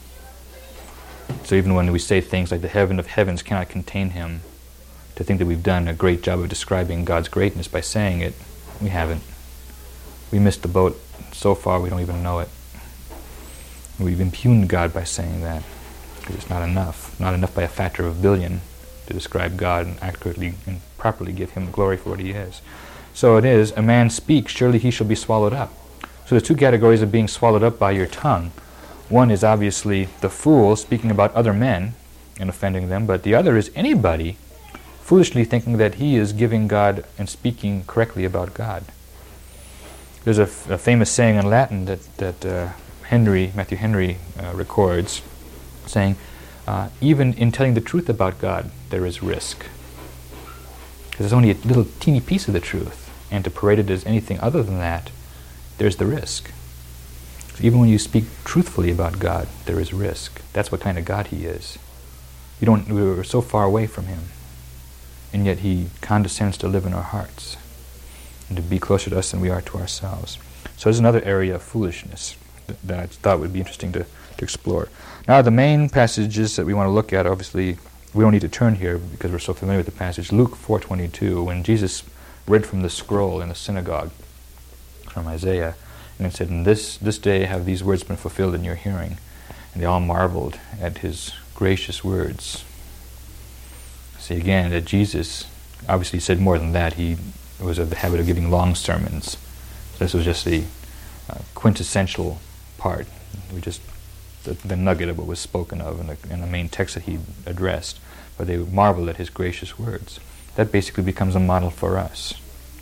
So even when we say things like the heaven of heavens cannot contain him, to think that we've done a great job of describing God's greatness by saying it, we haven't. We missed the boat so far we don't even know it. We've impugned God by saying that, because it's not enough. Not enough by a factor of a billion to describe God and accurately and properly give him glory for what he is. So it is, a man speaks, surely he shall be swallowed up. So there's two categories of being swallowed up by your tongue. One is obviously the fool speaking about other men and offending them, but the other is anybody foolishly thinking that he is giving God and speaking correctly about God. There's a, f- a famous saying in Latin that, that uh, Henry, Matthew Henry uh, records, saying, uh, even in telling the truth about God, there is risk. Because there's only a little teeny piece of the truth, and to parade it as anything other than that, there's the risk. So even when you speak truthfully about God, there is risk. That's what kind of God he is. You don't, we're so far away from him, and yet he condescends to live in our hearts and to be closer to us than we are to ourselves. So there's another area of foolishness that, that I thought would be interesting to, to explore. Now the main passages that we want to look at, obviously, we don't need to turn here because we're so familiar with the passage. Luke four twenty-two, when Jesus read from the scroll in the synagogue from Isaiah, and it said, "In this this day have these words been fulfilled in your hearing." And they all marveled at his gracious words. See again that Jesus obviously said more than that. He was of the habit of giving long sermons. So this was just the uh, quintessential part. We just the, the nugget of what was spoken of in the, in the main text that he addressed. But they marveled at his gracious words. That basically becomes a model for us.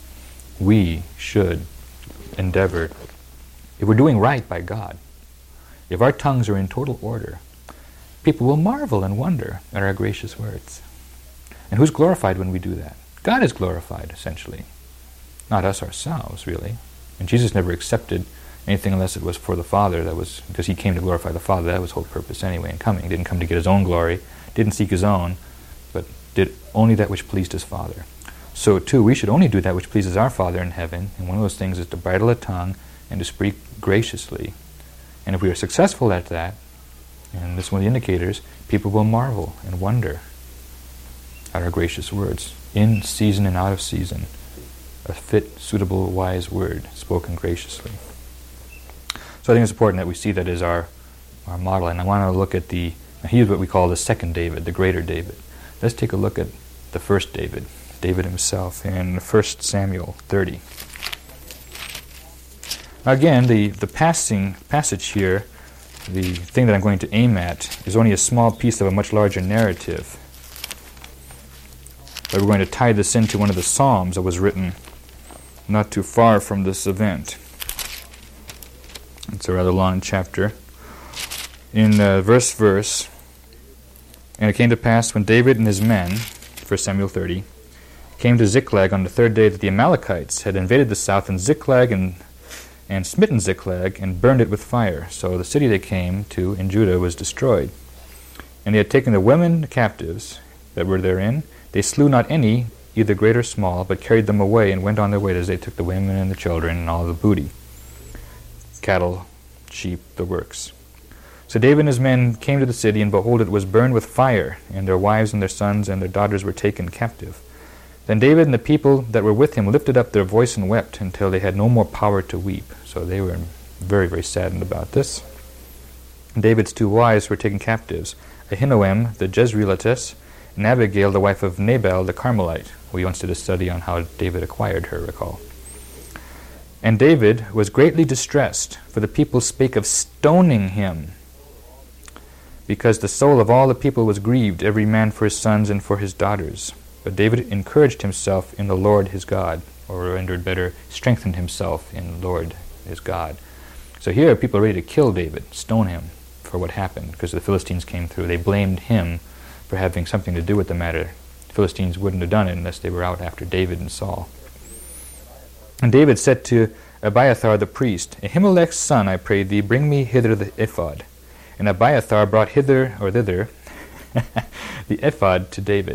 We should endeavor, if we're doing right by God, if our tongues are in total order, people will marvel and wonder at our gracious words. And who's glorified when we do that? God is glorified, essentially. Not us ourselves, really. And Jesus never accepted anything unless it was for the Father. That was because he came to glorify the Father. That was his whole purpose anyway in coming. He didn't come to get his own glory, didn't seek his own, but did only that which pleased his Father. So too, we should only do that which pleases our Father in heaven, and one of those things is to bridle a tongue and to speak graciously. And if we are successful at that, and this is one of the indicators, people will marvel and wonder at our gracious words, in season and out of season, a fit, suitable, wise word, spoken graciously. So I think it's important that we see that as our, our model. And I want to look at the, he's what we call the second David, the greater David. Let's take a look at the first David, David himself, in First Samuel thirty. Again, the, the passing passage here, the thing that I'm going to aim at, is only a small piece of a much larger narrative. But we're going to tie this into one of the Psalms that was written not too far from this event. It's a rather long chapter. In uh, verse verse, and it came to pass when David and his men, First Samuel thirty, came to Ziklag on the third day that the Amalekites had invaded the south, and Ziklag and and smitten Ziklag and burned it with fire. So the city they came to in Judah was destroyed. And they had taken the women captives that were therein. They slew not any, either great or small, but carried them away and went on their way as they took the women and the children and all the booty, cattle, sheep, the works. So David and his men came to the city, and behold, it was burned with fire, and their wives and their sons and their daughters were taken captive. Then David and the people that were with him lifted up their voice and wept until they had no more power to weep. So they were very, very saddened about this. And David's two wives were taken captives, Ahinoam the Jezreelitess, and Abigail, the wife of Nabal the Carmelite. We once did a study on how David acquired her, recall. And David was greatly distressed, for the people spake of stoning him, because the soul of all the people was grieved, every man for his sons and for his daughters. But David encouraged himself in the Lord his God, or rendered better, strengthened himself in the Lord his God. So here people are ready to kill David, stone him for what happened, because the Philistines came through. They blamed him for having something to do with the matter. The Philistines wouldn't have done it unless they were out after David and Saul. And David said to Abiathar the priest, Ahimelech's son, I pray thee, bring me hither the ephod. And Abiathar brought hither, or thither, the ephod to David.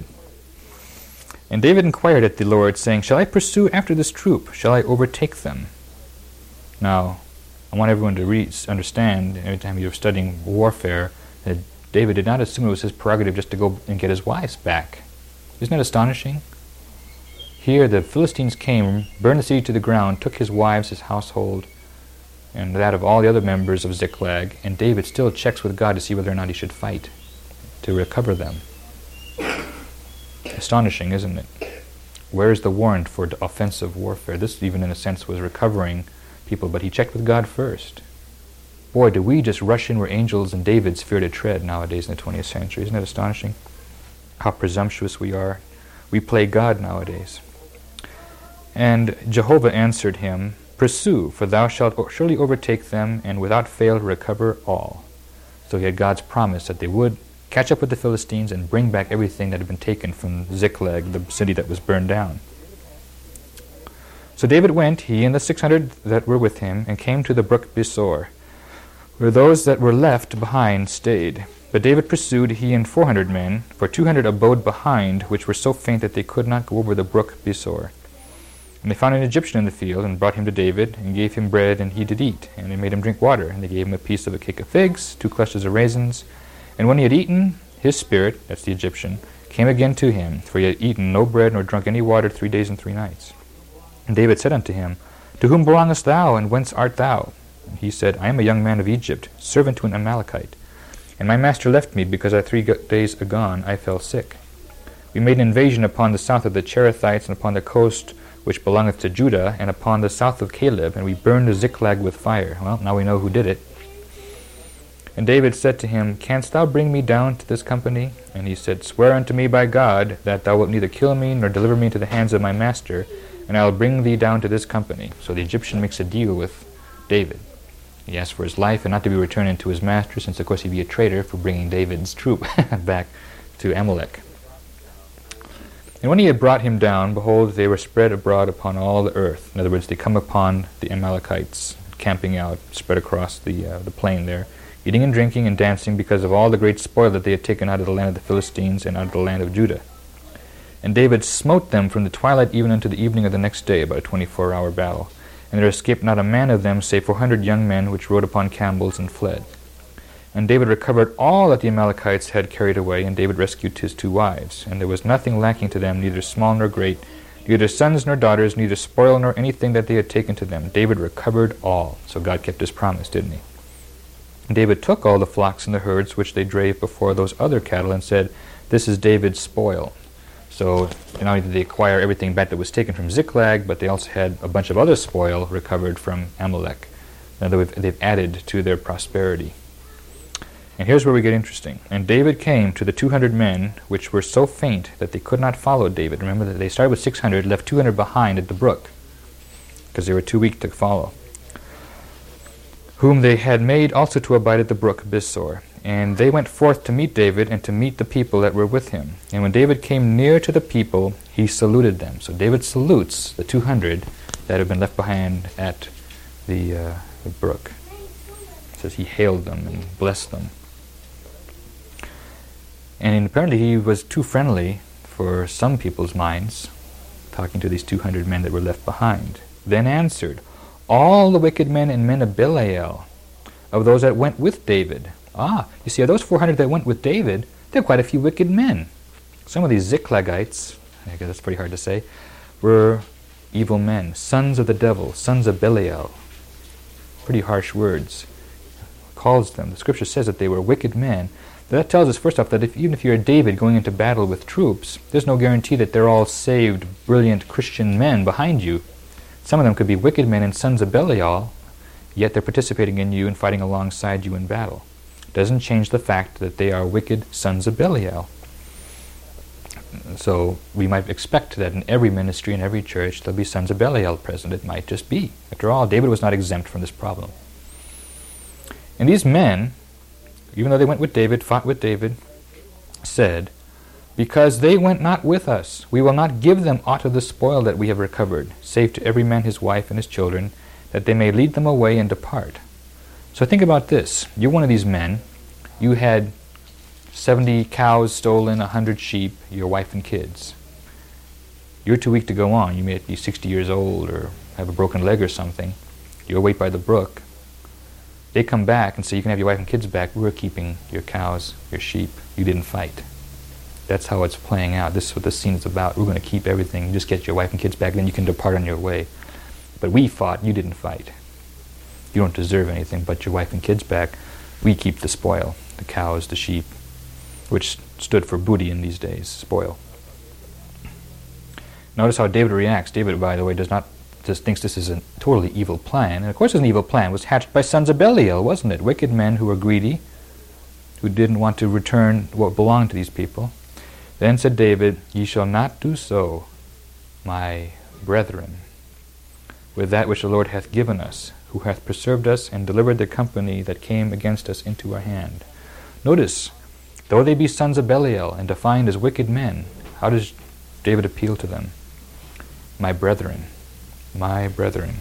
And David inquired at the Lord, saying, Shall I pursue after this troop? Shall I overtake them? Now, I want everyone to read, understand, every time you're studying warfare, that David did not assume it was his prerogative just to go and get his wives back. Isn't that astonishing? Here the Philistines came, burned the city to the ground, took his wives, his household, and that of all the other members of Ziklag, and David still checks with God to see whether or not he should fight to recover them. Astonishing, isn't it? Where is the warrant for offensive warfare? This even in a sense was recovering people, but he checked with God first. Boy, do we just rush in where angels and Davids fear to tread nowadays in the twentieth century. Isn't that astonishing? How presumptuous we are. We play God nowadays. And Jehovah answered him, Pursue, for thou shalt surely overtake them, and without fail recover all. So he had God's promise that they would catch up with the Philistines and bring back everything that had been taken from Ziklag, the city that was burned down. So David went, he and the six hundred that were with him, and came to the brook Besor, where those that were left behind stayed. But David pursued, he and four hundred men, for two hundred abode behind, which were so faint that they could not go over the brook Besor. And they found an Egyptian in the field, and brought him to David, and gave him bread, and he did eat. And they made him drink water, and they gave him a piece of a cake of figs, two clusters of raisins. And when he had eaten, his spirit, that's the Egyptian, came again to him, for he had eaten no bread nor drunk any water three days and three nights. And David said unto him, To whom belongest thou, and whence art thou? And he said, I am a young man of Egypt, servant to an Amalekite. And my master left me, because I three days agone I fell sick. We made an invasion upon the south of the Cherethites, and upon the coast which belongeth to Judah, and upon the south of Caleb, and we burned the Ziklag with fire. Well, now we know who did it. And David said to him, Canst thou bring me down to this company? And he said, Swear unto me by God, that thou wilt neither kill me, nor deliver me into the hands of my master, and I will bring thee down to this company. So the Egyptian makes a deal with David. He asks for his life, and not to be returned into his master, since of course he'd be a traitor for bringing David's troop back to Amalek. And when he had brought him down, behold, they were spread abroad upon all the earth. In other words, they come upon the Amalekites, camping out, spread across the uh, the plain there, eating and drinking and dancing because of all the great spoil that they had taken out of the land of the Philistines and out of the land of Judah. And David smote them from the twilight even unto the evening of the next day, about a twenty-four hour battle. And there escaped not a man of them, save four hundred young men, which rode upon camels and fled. And David recovered all that the Amalekites had carried away, and David rescued his two wives. And there was nothing lacking to them, neither small nor great, neither sons nor daughters, neither spoil nor anything that they had taken to them. David recovered all. So God kept his promise, didn't he? And David took all the flocks and the herds which they drave before those other cattle, and said, This is David's spoil. So not only did they acquire everything back that was taken from Ziklag, but they also had a bunch of other spoil recovered from Amalek. Now they've added to their prosperity. And here's where we get interesting. And David came to the two hundred men, which were so faint that they could not follow David. Remember that they started with six hundred, left two hundred behind at the brook, because they were too weak to follow. Whom they had made also to abide at the brook Besor. And they went forth to meet David and to meet the people that were with him. And when David came near to the people, he saluted them. So David salutes the two hundred that had been left behind at the, uh, the brook. It says he hailed them and blessed them. And apparently he was too friendly for some people's minds, talking to these two hundred men that were left behind. Then answered, All the wicked men and men of Belial, of those that went with David. Ah, you see, of those four hundred that went with David, there are quite a few wicked men. Some of these Ziklagites, I guess that's pretty hard to say, were evil men, sons of the devil, sons of Belial. Pretty harsh words. Calls them. The scripture says that they were wicked men. That tells us, first off, that if, even if you're David going into battle with troops, there's no guarantee that they're all saved, brilliant Christian men behind you. Some of them could be wicked men and sons of Belial, yet they're participating in you and fighting alongside you in battle. Doesn't change the fact that they are wicked sons of Belial. So we might expect that in every ministry, in every church, there'll be sons of Belial present. It might just be. After all, David was not exempt from this problem. And these men, even though they went with David, fought with David, said, Because they went not with us, we will not give them aught of the spoil that we have recovered, save to every man his wife and his children, that they may lead them away and depart. So think about this. You're one of these men. You had seventy cows stolen, one hundred sheep, your wife and kids. You're too weak to go on. You may be sixty years old or have a broken leg or something. You'll wait by the brook. They come back and say, you can have your wife and kids back. We're keeping your cows, your sheep. You didn't fight. That's how it's playing out. This is what the scene is about. We're going to keep everything. Just get your wife and kids back, then you can depart on your way. But we fought. You didn't fight. You don't deserve anything but your wife and kids back. We keep the spoil, the cows, the sheep, which stood for booty in these days, spoil. Notice how David reacts. David, by the way, does not just thinks this is a totally evil plan. And of course, it's an evil plan. It was hatched by sons of Belial, wasn't it? Wicked men who were greedy, who didn't want to return what belonged to these people. Then said David, Ye shall not do so, my brethren, with that which the Lord hath given us, who hath preserved us and delivered the company that came against us into our hand. Notice, though they be sons of Belial and defined as wicked men, how does David appeal to them? My brethren, my brethren.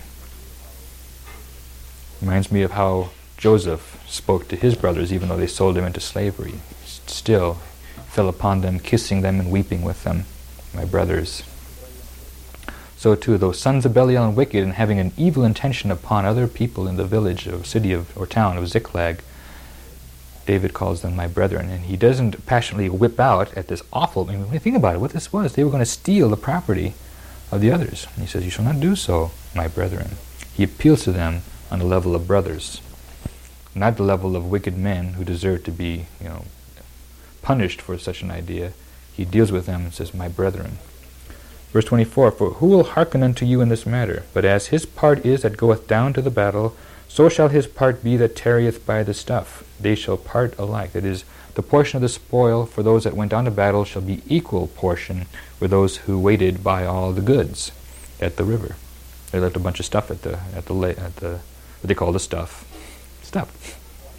Reminds me of how Joseph spoke to his brothers, even though they sold him into slavery. Still fell upon them, kissing them and weeping with them, my brothers. So too, those sons of Belial and wicked, and having an evil intention upon other people in the village or city of, or town of Ziklag, David calls them my brethren. And he doesn't passionately whip out at this awful, I mean, when you think about it, what this was, they were going to steal the property of the others. And he says, you shall not do so, my brethren. He appeals to them on the level of brothers, not the level of wicked men who deserve to be, you know, punished for such an idea. He deals with them and says, my brethren. Verse twenty-four, For who will hearken unto you in this matter? But as his part is that goeth down to the battle, so shall his part be that tarrieth by the stuff. They shall part alike. That is, the portion of the spoil for those that went down to battle shall be equal portion with those who waited by all the goods at the river. They left a bunch of stuff at the at the la- at the what they call the stuff stuff,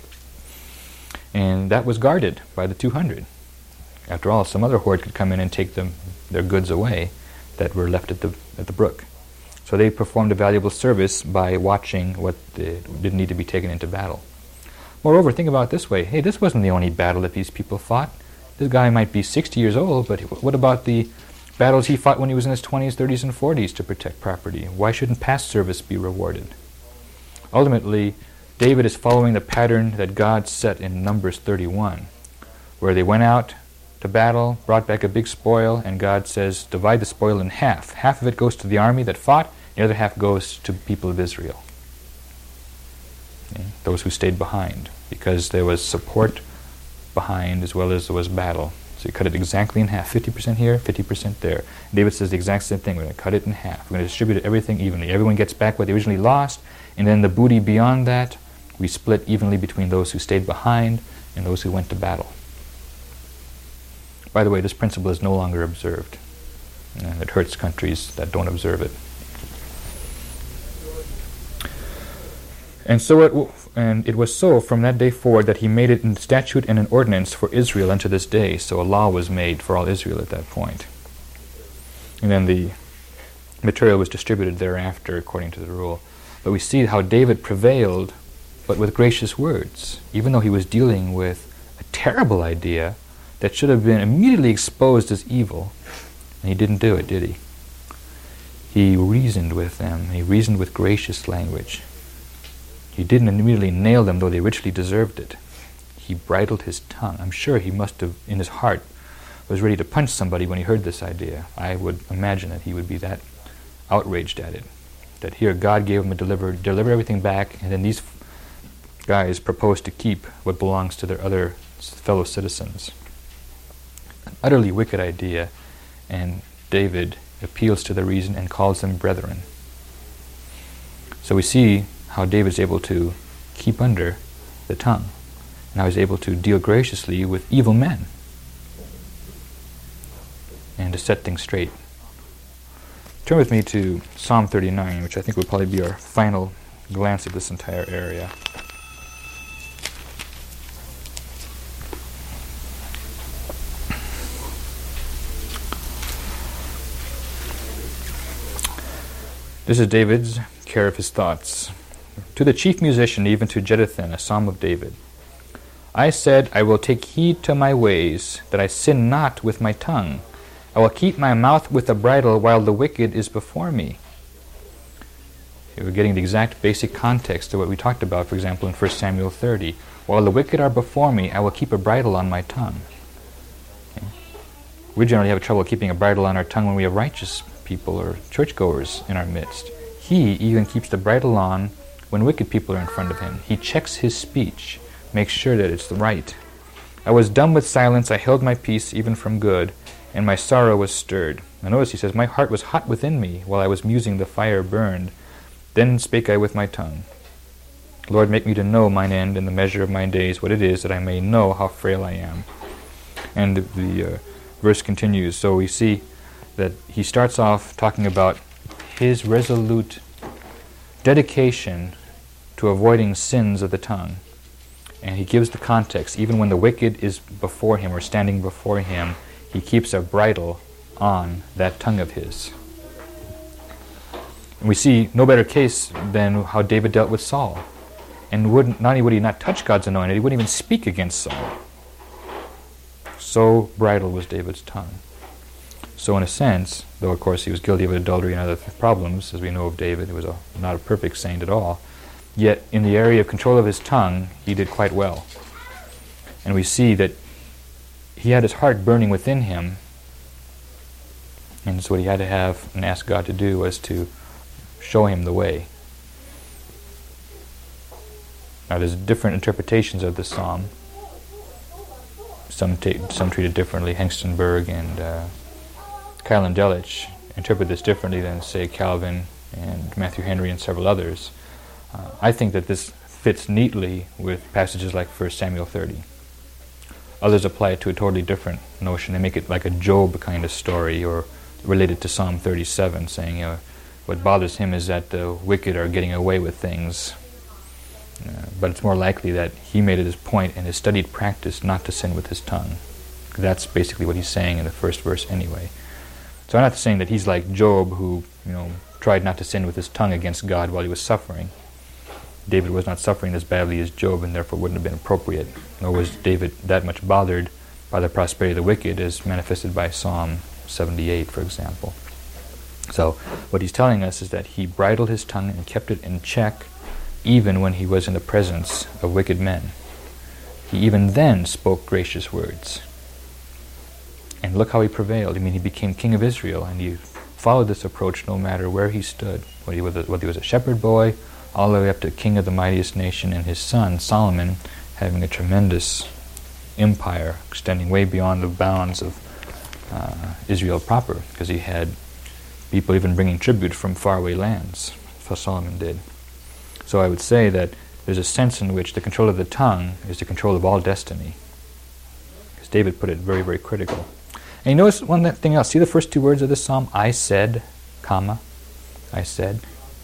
and that was guarded by the two hundred. After all, some other horde could come in and take them their goods away that were left at the at the brook. So they performed a valuable service by watching what uh, didn't need to be taken into battle. Moreover, think about it this way. Hey, this wasn't the only battle that these people fought. This guy might be sixty years old, but what about the battles he fought when he was in his twenties, thirties, and forties to protect property? Why shouldn't past service be rewarded? Ultimately, David is following the pattern that God set in Numbers thirty-one, where they went out to battle, brought back a big spoil, and God says, divide the spoil in half. Half of it goes to the army that fought, the other half goes to the people of Israel, okay? Those who stayed behind, because there was support behind as well as there was battle. So you cut it exactly in half, fifty percent here, fifty percent there. David says the exact same thing. We're going to cut it in half. We're going to distribute everything evenly. Everyone gets back what they originally lost, and then the booty beyond that, we split evenly between those who stayed behind and those who went to battle. By the way, this principle is no longer observed, and it hurts countries that don't observe it. And so it w- and it was so from that day forward that he made it in statute and an ordinance for Israel unto this day. So a law was made for all Israel at that point. And then the material was distributed thereafter according to the rule. But we see how David prevailed, but with gracious words, even though he was dealing with a terrible idea that should have been immediately exposed as evil. And he didn't do it, did he? He reasoned with them. He reasoned with gracious language. He didn't immediately nail them, though they richly deserved it. He bridled his tongue. I'm sure he must have, in his heart, was ready to punch somebody when he heard this idea. I would imagine that he would be that outraged at it. That here God gave him a deliver, deliver everything back, and then these guys proposed to keep what belongs to their other fellow citizens. An utterly wicked idea, and David appeals to their reason and calls them brethren. So we see how David's able to keep under the tongue, and how he's able to deal graciously with evil men, and to set things straight. Turn with me to Psalm thirty-nine, which I think will probably be our final glance at this entire area. This is David's care of his thoughts. To the chief musician, even to Jeduthun, a psalm of David. I said, I will take heed to my ways, that I sin not with my tongue. I will keep my mouth with a bridle while the wicked is before me. Okay, we're getting the exact basic context of what we talked about, for example, in First Samuel thirty. While the wicked are before me, I will keep a bridle on my tongue. Okay. We generally have trouble keeping a bridle on our tongue when we have righteous people or churchgoers in our midst. He even keeps the bridle on when wicked people are in front of him. He checks his speech, makes sure that it's right. I was dumb with silence, I held my peace even from good, and my sorrow was stirred. Now notice he says, my heart was hot within me, while I was musing the fire burned. Then spake I with my tongue. Lord, make me to know mine end and the measure of my days, what it is, that I may know how frail I am. And the, the uh, verse continues. So we see that he starts off talking about his resolute dedication to avoiding sins of the tongue. And he gives the context. Even when the wicked is before him or standing before him, he keeps a bridle on that tongue of his. And we see no better case than how David dealt with Saul. And wouldn't, not only would he not touch God's anointed, he wouldn't even speak against Saul. So bridled was David's tongue. So in a sense, though of course he was guilty of adultery and other th- problems, as we know of David, he was a, not a perfect saint at all, yet in the area of control of his tongue, he did quite well. And we see that he had his heart burning within him, and so what he had to have and ask God to do was to show him the way. Now there's different interpretations of this psalm. Some, ta- some treat it differently. Hengstenberg and uh, Kyle and Delitzsch interpret this differently than, say, Calvin and Matthew Henry and several others. Uh, I think that this fits neatly with passages like First Samuel thirty. Others apply it to a totally different notion. They make it like a Job kind of story, or related to Psalm thirty-seven, saying, you know, what bothers him is that the wicked are getting away with things. Uh, but it's more likely that he made it his point in his studied practice not to sin with his tongue. That's basically what he's saying in the first verse anyway. So I'm not saying that he's like Job, who, you know, tried not to sin with his tongue against God while he was suffering. David was not suffering as badly as Job, and therefore wouldn't have been appropriate. Nor was David that much bothered by the prosperity of the wicked, as manifested by Psalm seventy-eight, for example. So what he's telling us is that he bridled his tongue and kept it in check even when he was in the presence of wicked men. He even then spoke gracious words. And look how he prevailed. I mean, he became king of Israel, and he followed this approach no matter where he stood, whether he was a, whether he was a shepherd boy, all the way up to king of the mightiest nation, and his son, Solomon, having a tremendous empire extending way beyond the bounds of uh, Israel proper, because he had people even bringing tribute from faraway lands. That's how Solomon did. So I would say that there's a sense in which the control of the tongue is the control of all destiny. Because David put it very, very critical. And you notice one thing else. See the first two words of this psalm? I said, comma, I said.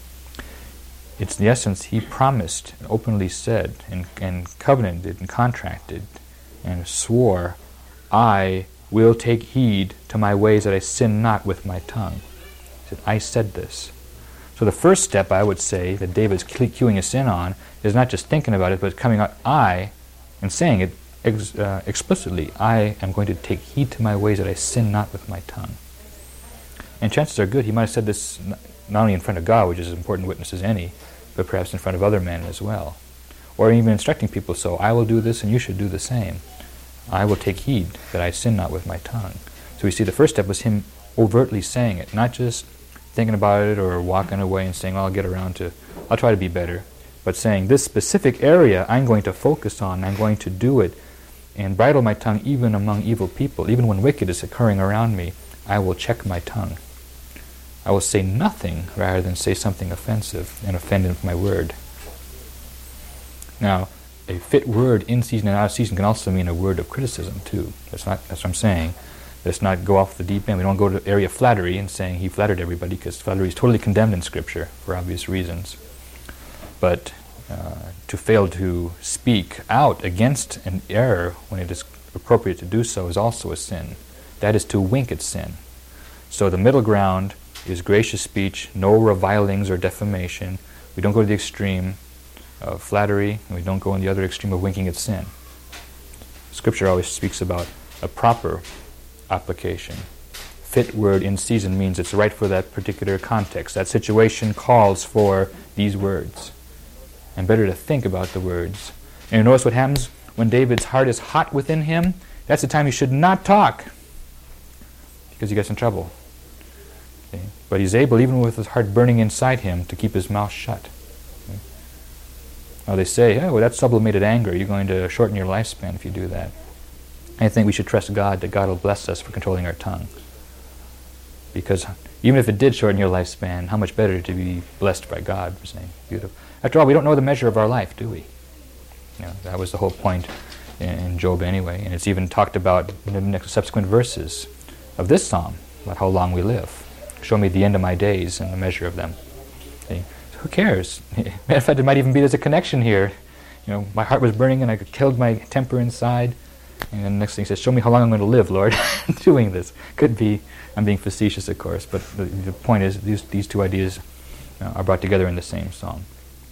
It's the essence. He promised and openly said and, and covenanted and contracted and swore, I will take heed to my ways that I sin not with my tongue. He said, I said this. So the first step, I would say, that David's cueing us in on is not just thinking about it, but coming out, I, and saying it ex- uh, explicitly, I am going to take heed to my ways that I sin not with my tongue. And chances are good, he might have said this not only in front of God, which is as important witness as any, but perhaps in front of other men as well. Or even instructing people, so I will do this and you should do the same. I will take heed that I sin not with my tongue. So we see the first step was him overtly saying it, not just thinking about it or walking away and saying, well, I'll get around to, I'll try to be better, but saying this specific area I'm going to focus on, I'm going to do it, and bridle my tongue even among evil people. Even when wicked is occurring around me, I will check my tongue. I will say nothing rather than say something offensive and offend with my word. Now, a fit word in season and out of season can also mean a word of criticism too. That's not. That's what I'm saying. Let's not go off the deep end. We don't go to the area of flattery and saying he flattered everybody, because flattery is totally condemned in Scripture for obvious reasons. But uh, to fail to speak out against an error when it is appropriate to do so is also a sin. That is to wink at sin. So the middle ground is gracious speech, no revilings or defamation. We don't go to the extreme of flattery, and we don't go in the other extreme of winking at sin. Scripture always speaks about a proper application. Fit word in season means it's right for that particular context. That situation calls for these words. And better to think about the words. And you notice what happens when David's heart is hot within him? That's the time he should not talk, because he gets in trouble. Okay? But he's able, even with his heart burning inside him, to keep his mouth shut. Okay? Now they say, oh, well, that's sublimated anger. You're going to shorten your lifespan if you do that. I think we should trust God that God will bless us for controlling our tongue. Because even if it did shorten your lifespan, how much better to be blessed by God for saying, beautiful. After all, we don't know the measure of our life, do we? You know, that was the whole point in, in Job anyway. And it's even talked about in the next subsequent verses of this psalm, about how long we live. Show me the end of my days and the measure of them. Okay? So who cares? Matter of fact, it might even be there's a connection here. You know, my heart was burning and I killed my temper inside. And then the next thing he says, show me how long I'm going to live, Lord, doing this. Could be, I'm being facetious, of course, but the, the point is these, these two ideas uh, are brought together in the same psalm.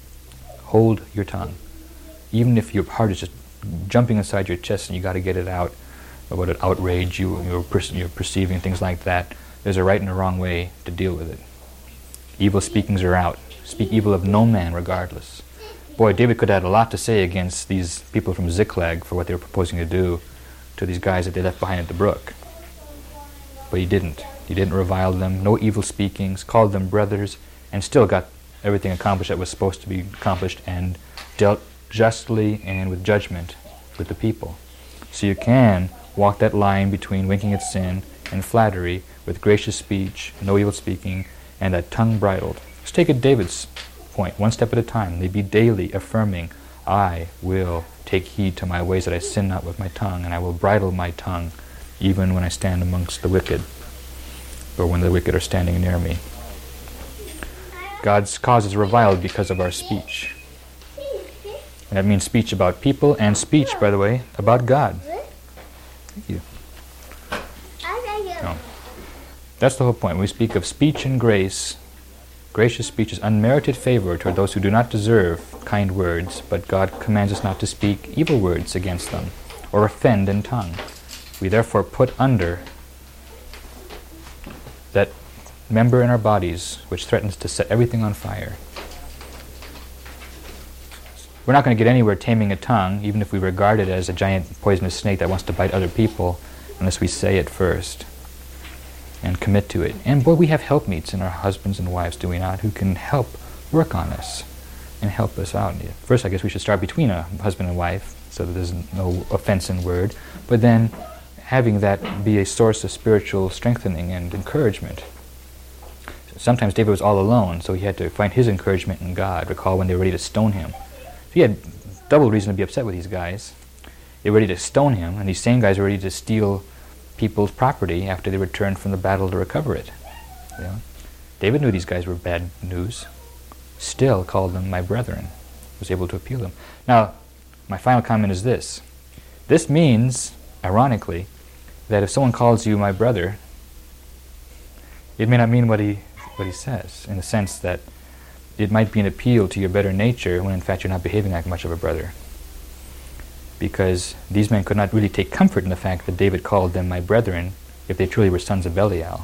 Hold your tongue. Even if your heart is just jumping inside your chest and you got to get it out, about an outrage you, you're, per- you're perceiving, things like that, there's a right and a wrong way to deal with it. Evil speakings are out. Speak evil of no man regardless. Boy, David could have had a lot to say against these people from Ziklag for what they were proposing to do to these guys that they left behind at the brook. But he didn't. He didn't revile them, no evil speakings, called them brothers, and still got everything accomplished that was supposed to be accomplished, and dealt justly and with judgment with the people. So you can walk that line between winking at sin and flattery with gracious speech, no evil speaking, and that tongue bridled. Let's take it David's point, one step at a time. They be daily affirming, I will take heed to my ways that I sin not with my tongue, and I will bridle my tongue even when I stand amongst the wicked, or when the wicked are standing near me. God's cause is reviled because of our speech. And that means speech about people, and speech, by the way, about God. Thank you. No. That's the whole point. When we speak of speech and grace, Gracious speech is unmerited favor toward those who do not deserve kind words, but God commands us not to speak evil words against them, or offend in tongue. We therefore put under that member in our bodies which threatens to set everything on fire. We're not going to get anywhere taming a tongue, even if we regard it as a giant poisonous snake that wants to bite other people, unless we say it first and commit to it. And boy, we have helpmeets in our husbands and wives, do we not, who can help work on us and help us out. First, I guess we should start between a husband and wife, so that there's no offense in word, but then having that be a source of spiritual strengthening and encouragement. Sometimes David was all alone, so he had to find his encouragement in God. Recall when they were ready to stone him. So he had double reason to be upset with these guys. They were ready to stone him, and these same guys were ready to steal people's property after they returned from the battle to recover it. You know? David knew these guys were bad news, still called them my brethren, was able to appeal them. Now, my final comment is this. This means, ironically, that if someone calls you my brother, it may not mean what he what he says, in the sense that it might be an appeal to your better nature when in fact you're not behaving like much of a brother. Because these men could not really take comfort in the fact that David called them my brethren if they truly were sons of Belial.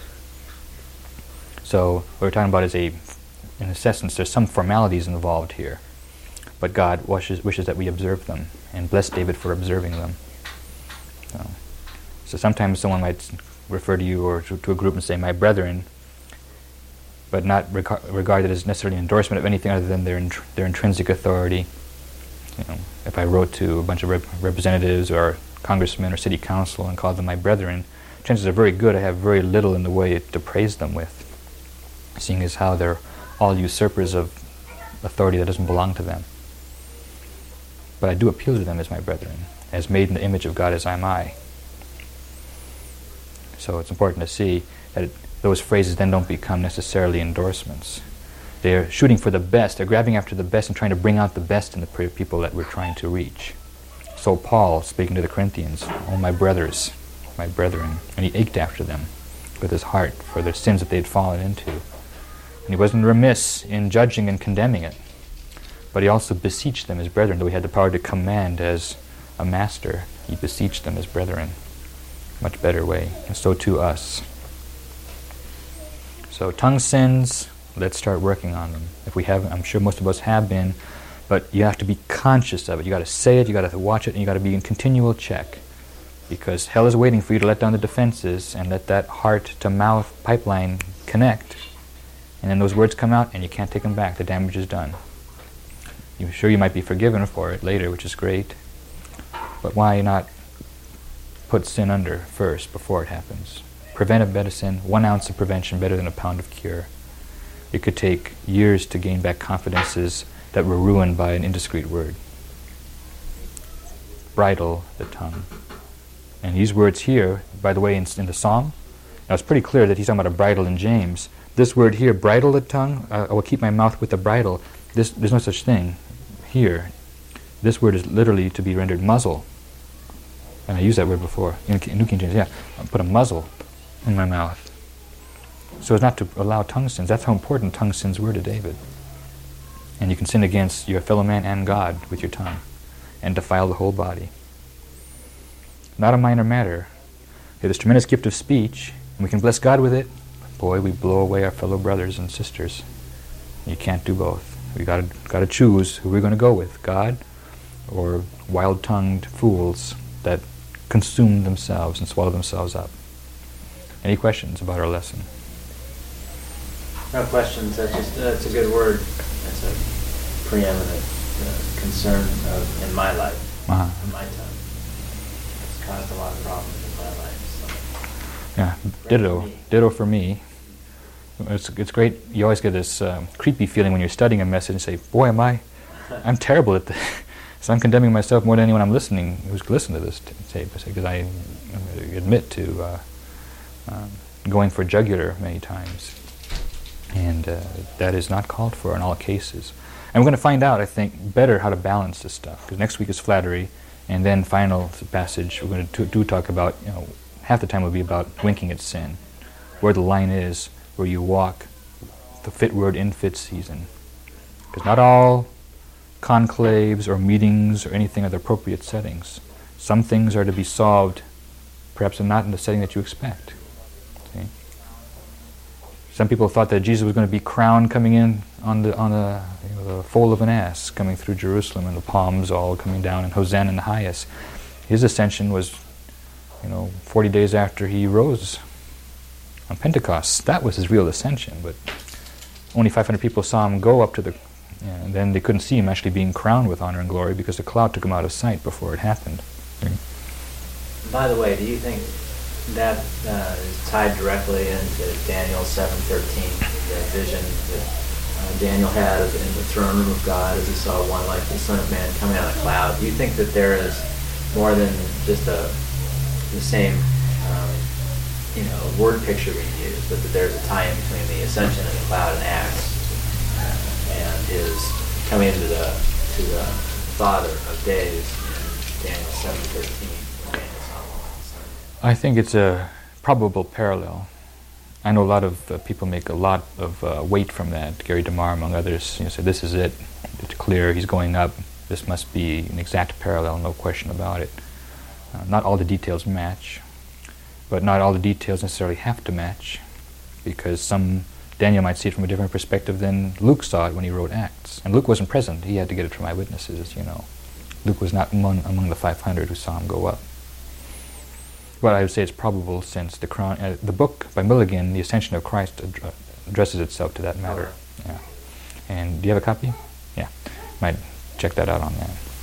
So what we're talking about is a, in essence, there's some formalities involved here. But God wishes, wishes that we observe them, and bless David for observing them. So, so sometimes someone might refer to you or to, to a group and say, my brethren, but not rega- regard it as necessarily an endorsement of anything other than their int- their intrinsic authority. You know, if I wrote to a bunch of rep- representatives or congressmen or city council and called them my brethren, chances are very good I have very little in the way to praise them with, seeing as how they're all usurpers of authority that doesn't belong to them. But I do appeal to them as my brethren, as made in the image of God as am I. So it's important to see that it, those phrases then don't become necessarily endorsements. They're shooting for the best. They're grabbing after the best and trying to bring out the best in the people that we're trying to reach. So Paul, speaking to the Corinthians, oh my brothers, my brethren, and he ached after them with his heart for the sins that they'd fallen into. And he wasn't remiss in judging and condemning it, but he also beseeched them as brethren, though he had the power to command as a master. He beseeched them as brethren. Much better way. And so too us. So tongue sins, let's start working on them. If we haven't, I'm sure most of us have been, but you have to be conscious of it. You got to say it, you got to watch it, and you got to be in continual check, because hell is waiting for you to let down the defenses and let that heart-to-mouth pipeline connect, and then those words come out, and you can't take them back. The damage is done. You're sure you might be forgiven for it later, which is great, but why not put sin under first before it happens? Preventive medicine, one ounce of prevention better than a pound of cure. It could take years to gain back confidences that were ruined by an indiscreet word. Bridle the tongue. And these words here, by the way, in, in the Psalm, now it's pretty clear that he's talking about a bridle in James. This word here, bridle the tongue, uh, I will keep my mouth with a bridle. This, there's no such thing here. This word is literally to be rendered muzzle. And I used that word before. In New King James, yeah. I'll put a muzzle in my mouth, so as not to allow tongue sins. That's how important tongue sins were to David. And you can sin against your fellow man and God with your tongue and defile the whole body. Not a minor matter. We have this tremendous gift of speech, and we can bless God with it. Boy, we blow away our fellow brothers and sisters. You can't do both. We got to got to choose who we're going to go with, God or wild-tongued fools that consume themselves and swallow themselves up. Any questions about our lesson? No questions. That's just that's a good word. That's a preeminent uh, concern of, in my life, uh-huh. in my time. It's caused a lot of problems in my life. So. Yeah, ditto, for ditto for me. It's it's great. You always get this um, creepy feeling when you're studying a message and say, "Boy, am I, I'm terrible at this." So I'm condemning myself more than anyone I'm listening who's listened to this t- tape, because I admit to. Uh, Um, going for jugular many times, and uh, that is not called for in all cases. And we're going to find out, I think, better how to balance this stuff, because next week is flattery, and then final passage we're going to do talk about, you know, half the time will be about winking at sin, where the line is where you walk the fit word in fit season. Because not all conclaves or meetings or anything are the appropriate settings. Some things are to be solved, perhaps not in the setting that you expect. See? Some people thought that Jesus was going to be crowned coming in on the on the, you know, the foal of an ass, coming through Jerusalem, and the palms all coming down, and Hosanna in the highest. His ascension was, you know, forty days after he rose on Pentecost. That was his real ascension, but only five hundred people saw him go up to the, yeah, and then they couldn't see him actually being crowned with honor and glory because the cloud took him out of sight before it happened. By the way, do you think that uh, is tied directly into Daniel seven thirteen, the vision that uh, Daniel had of, in the throne room of God as he saw one like the Son of Man coming out of a cloud? Do you think that there is more than just a the same um, you know word picture being used, but that there's a tie-in between the ascension of the cloud in Acts and his coming into the to the Father of days in Daniel seven thirteen? I think it's a probable parallel. I know a lot of uh, people make a lot of uh, weight from that. Gary DeMar, among others, you know, said this is it. It's clear. He's going up. This must be an exact parallel, no question about it. Uh, not all the details match, but not all the details necessarily have to match, because some Daniel might see it from a different perspective than Luke saw it when he wrote Acts. And Luke wasn't present. He had to get it from eyewitnesses, as you know. Luke was not among, among the five hundred who saw him go up. But I would say it's probable, since the crown, uh, the book by Milligan, The Ascension of Christ, ad- addresses itself to that matter. Yeah. And do you have a copy? Yeah. Might check that out on that.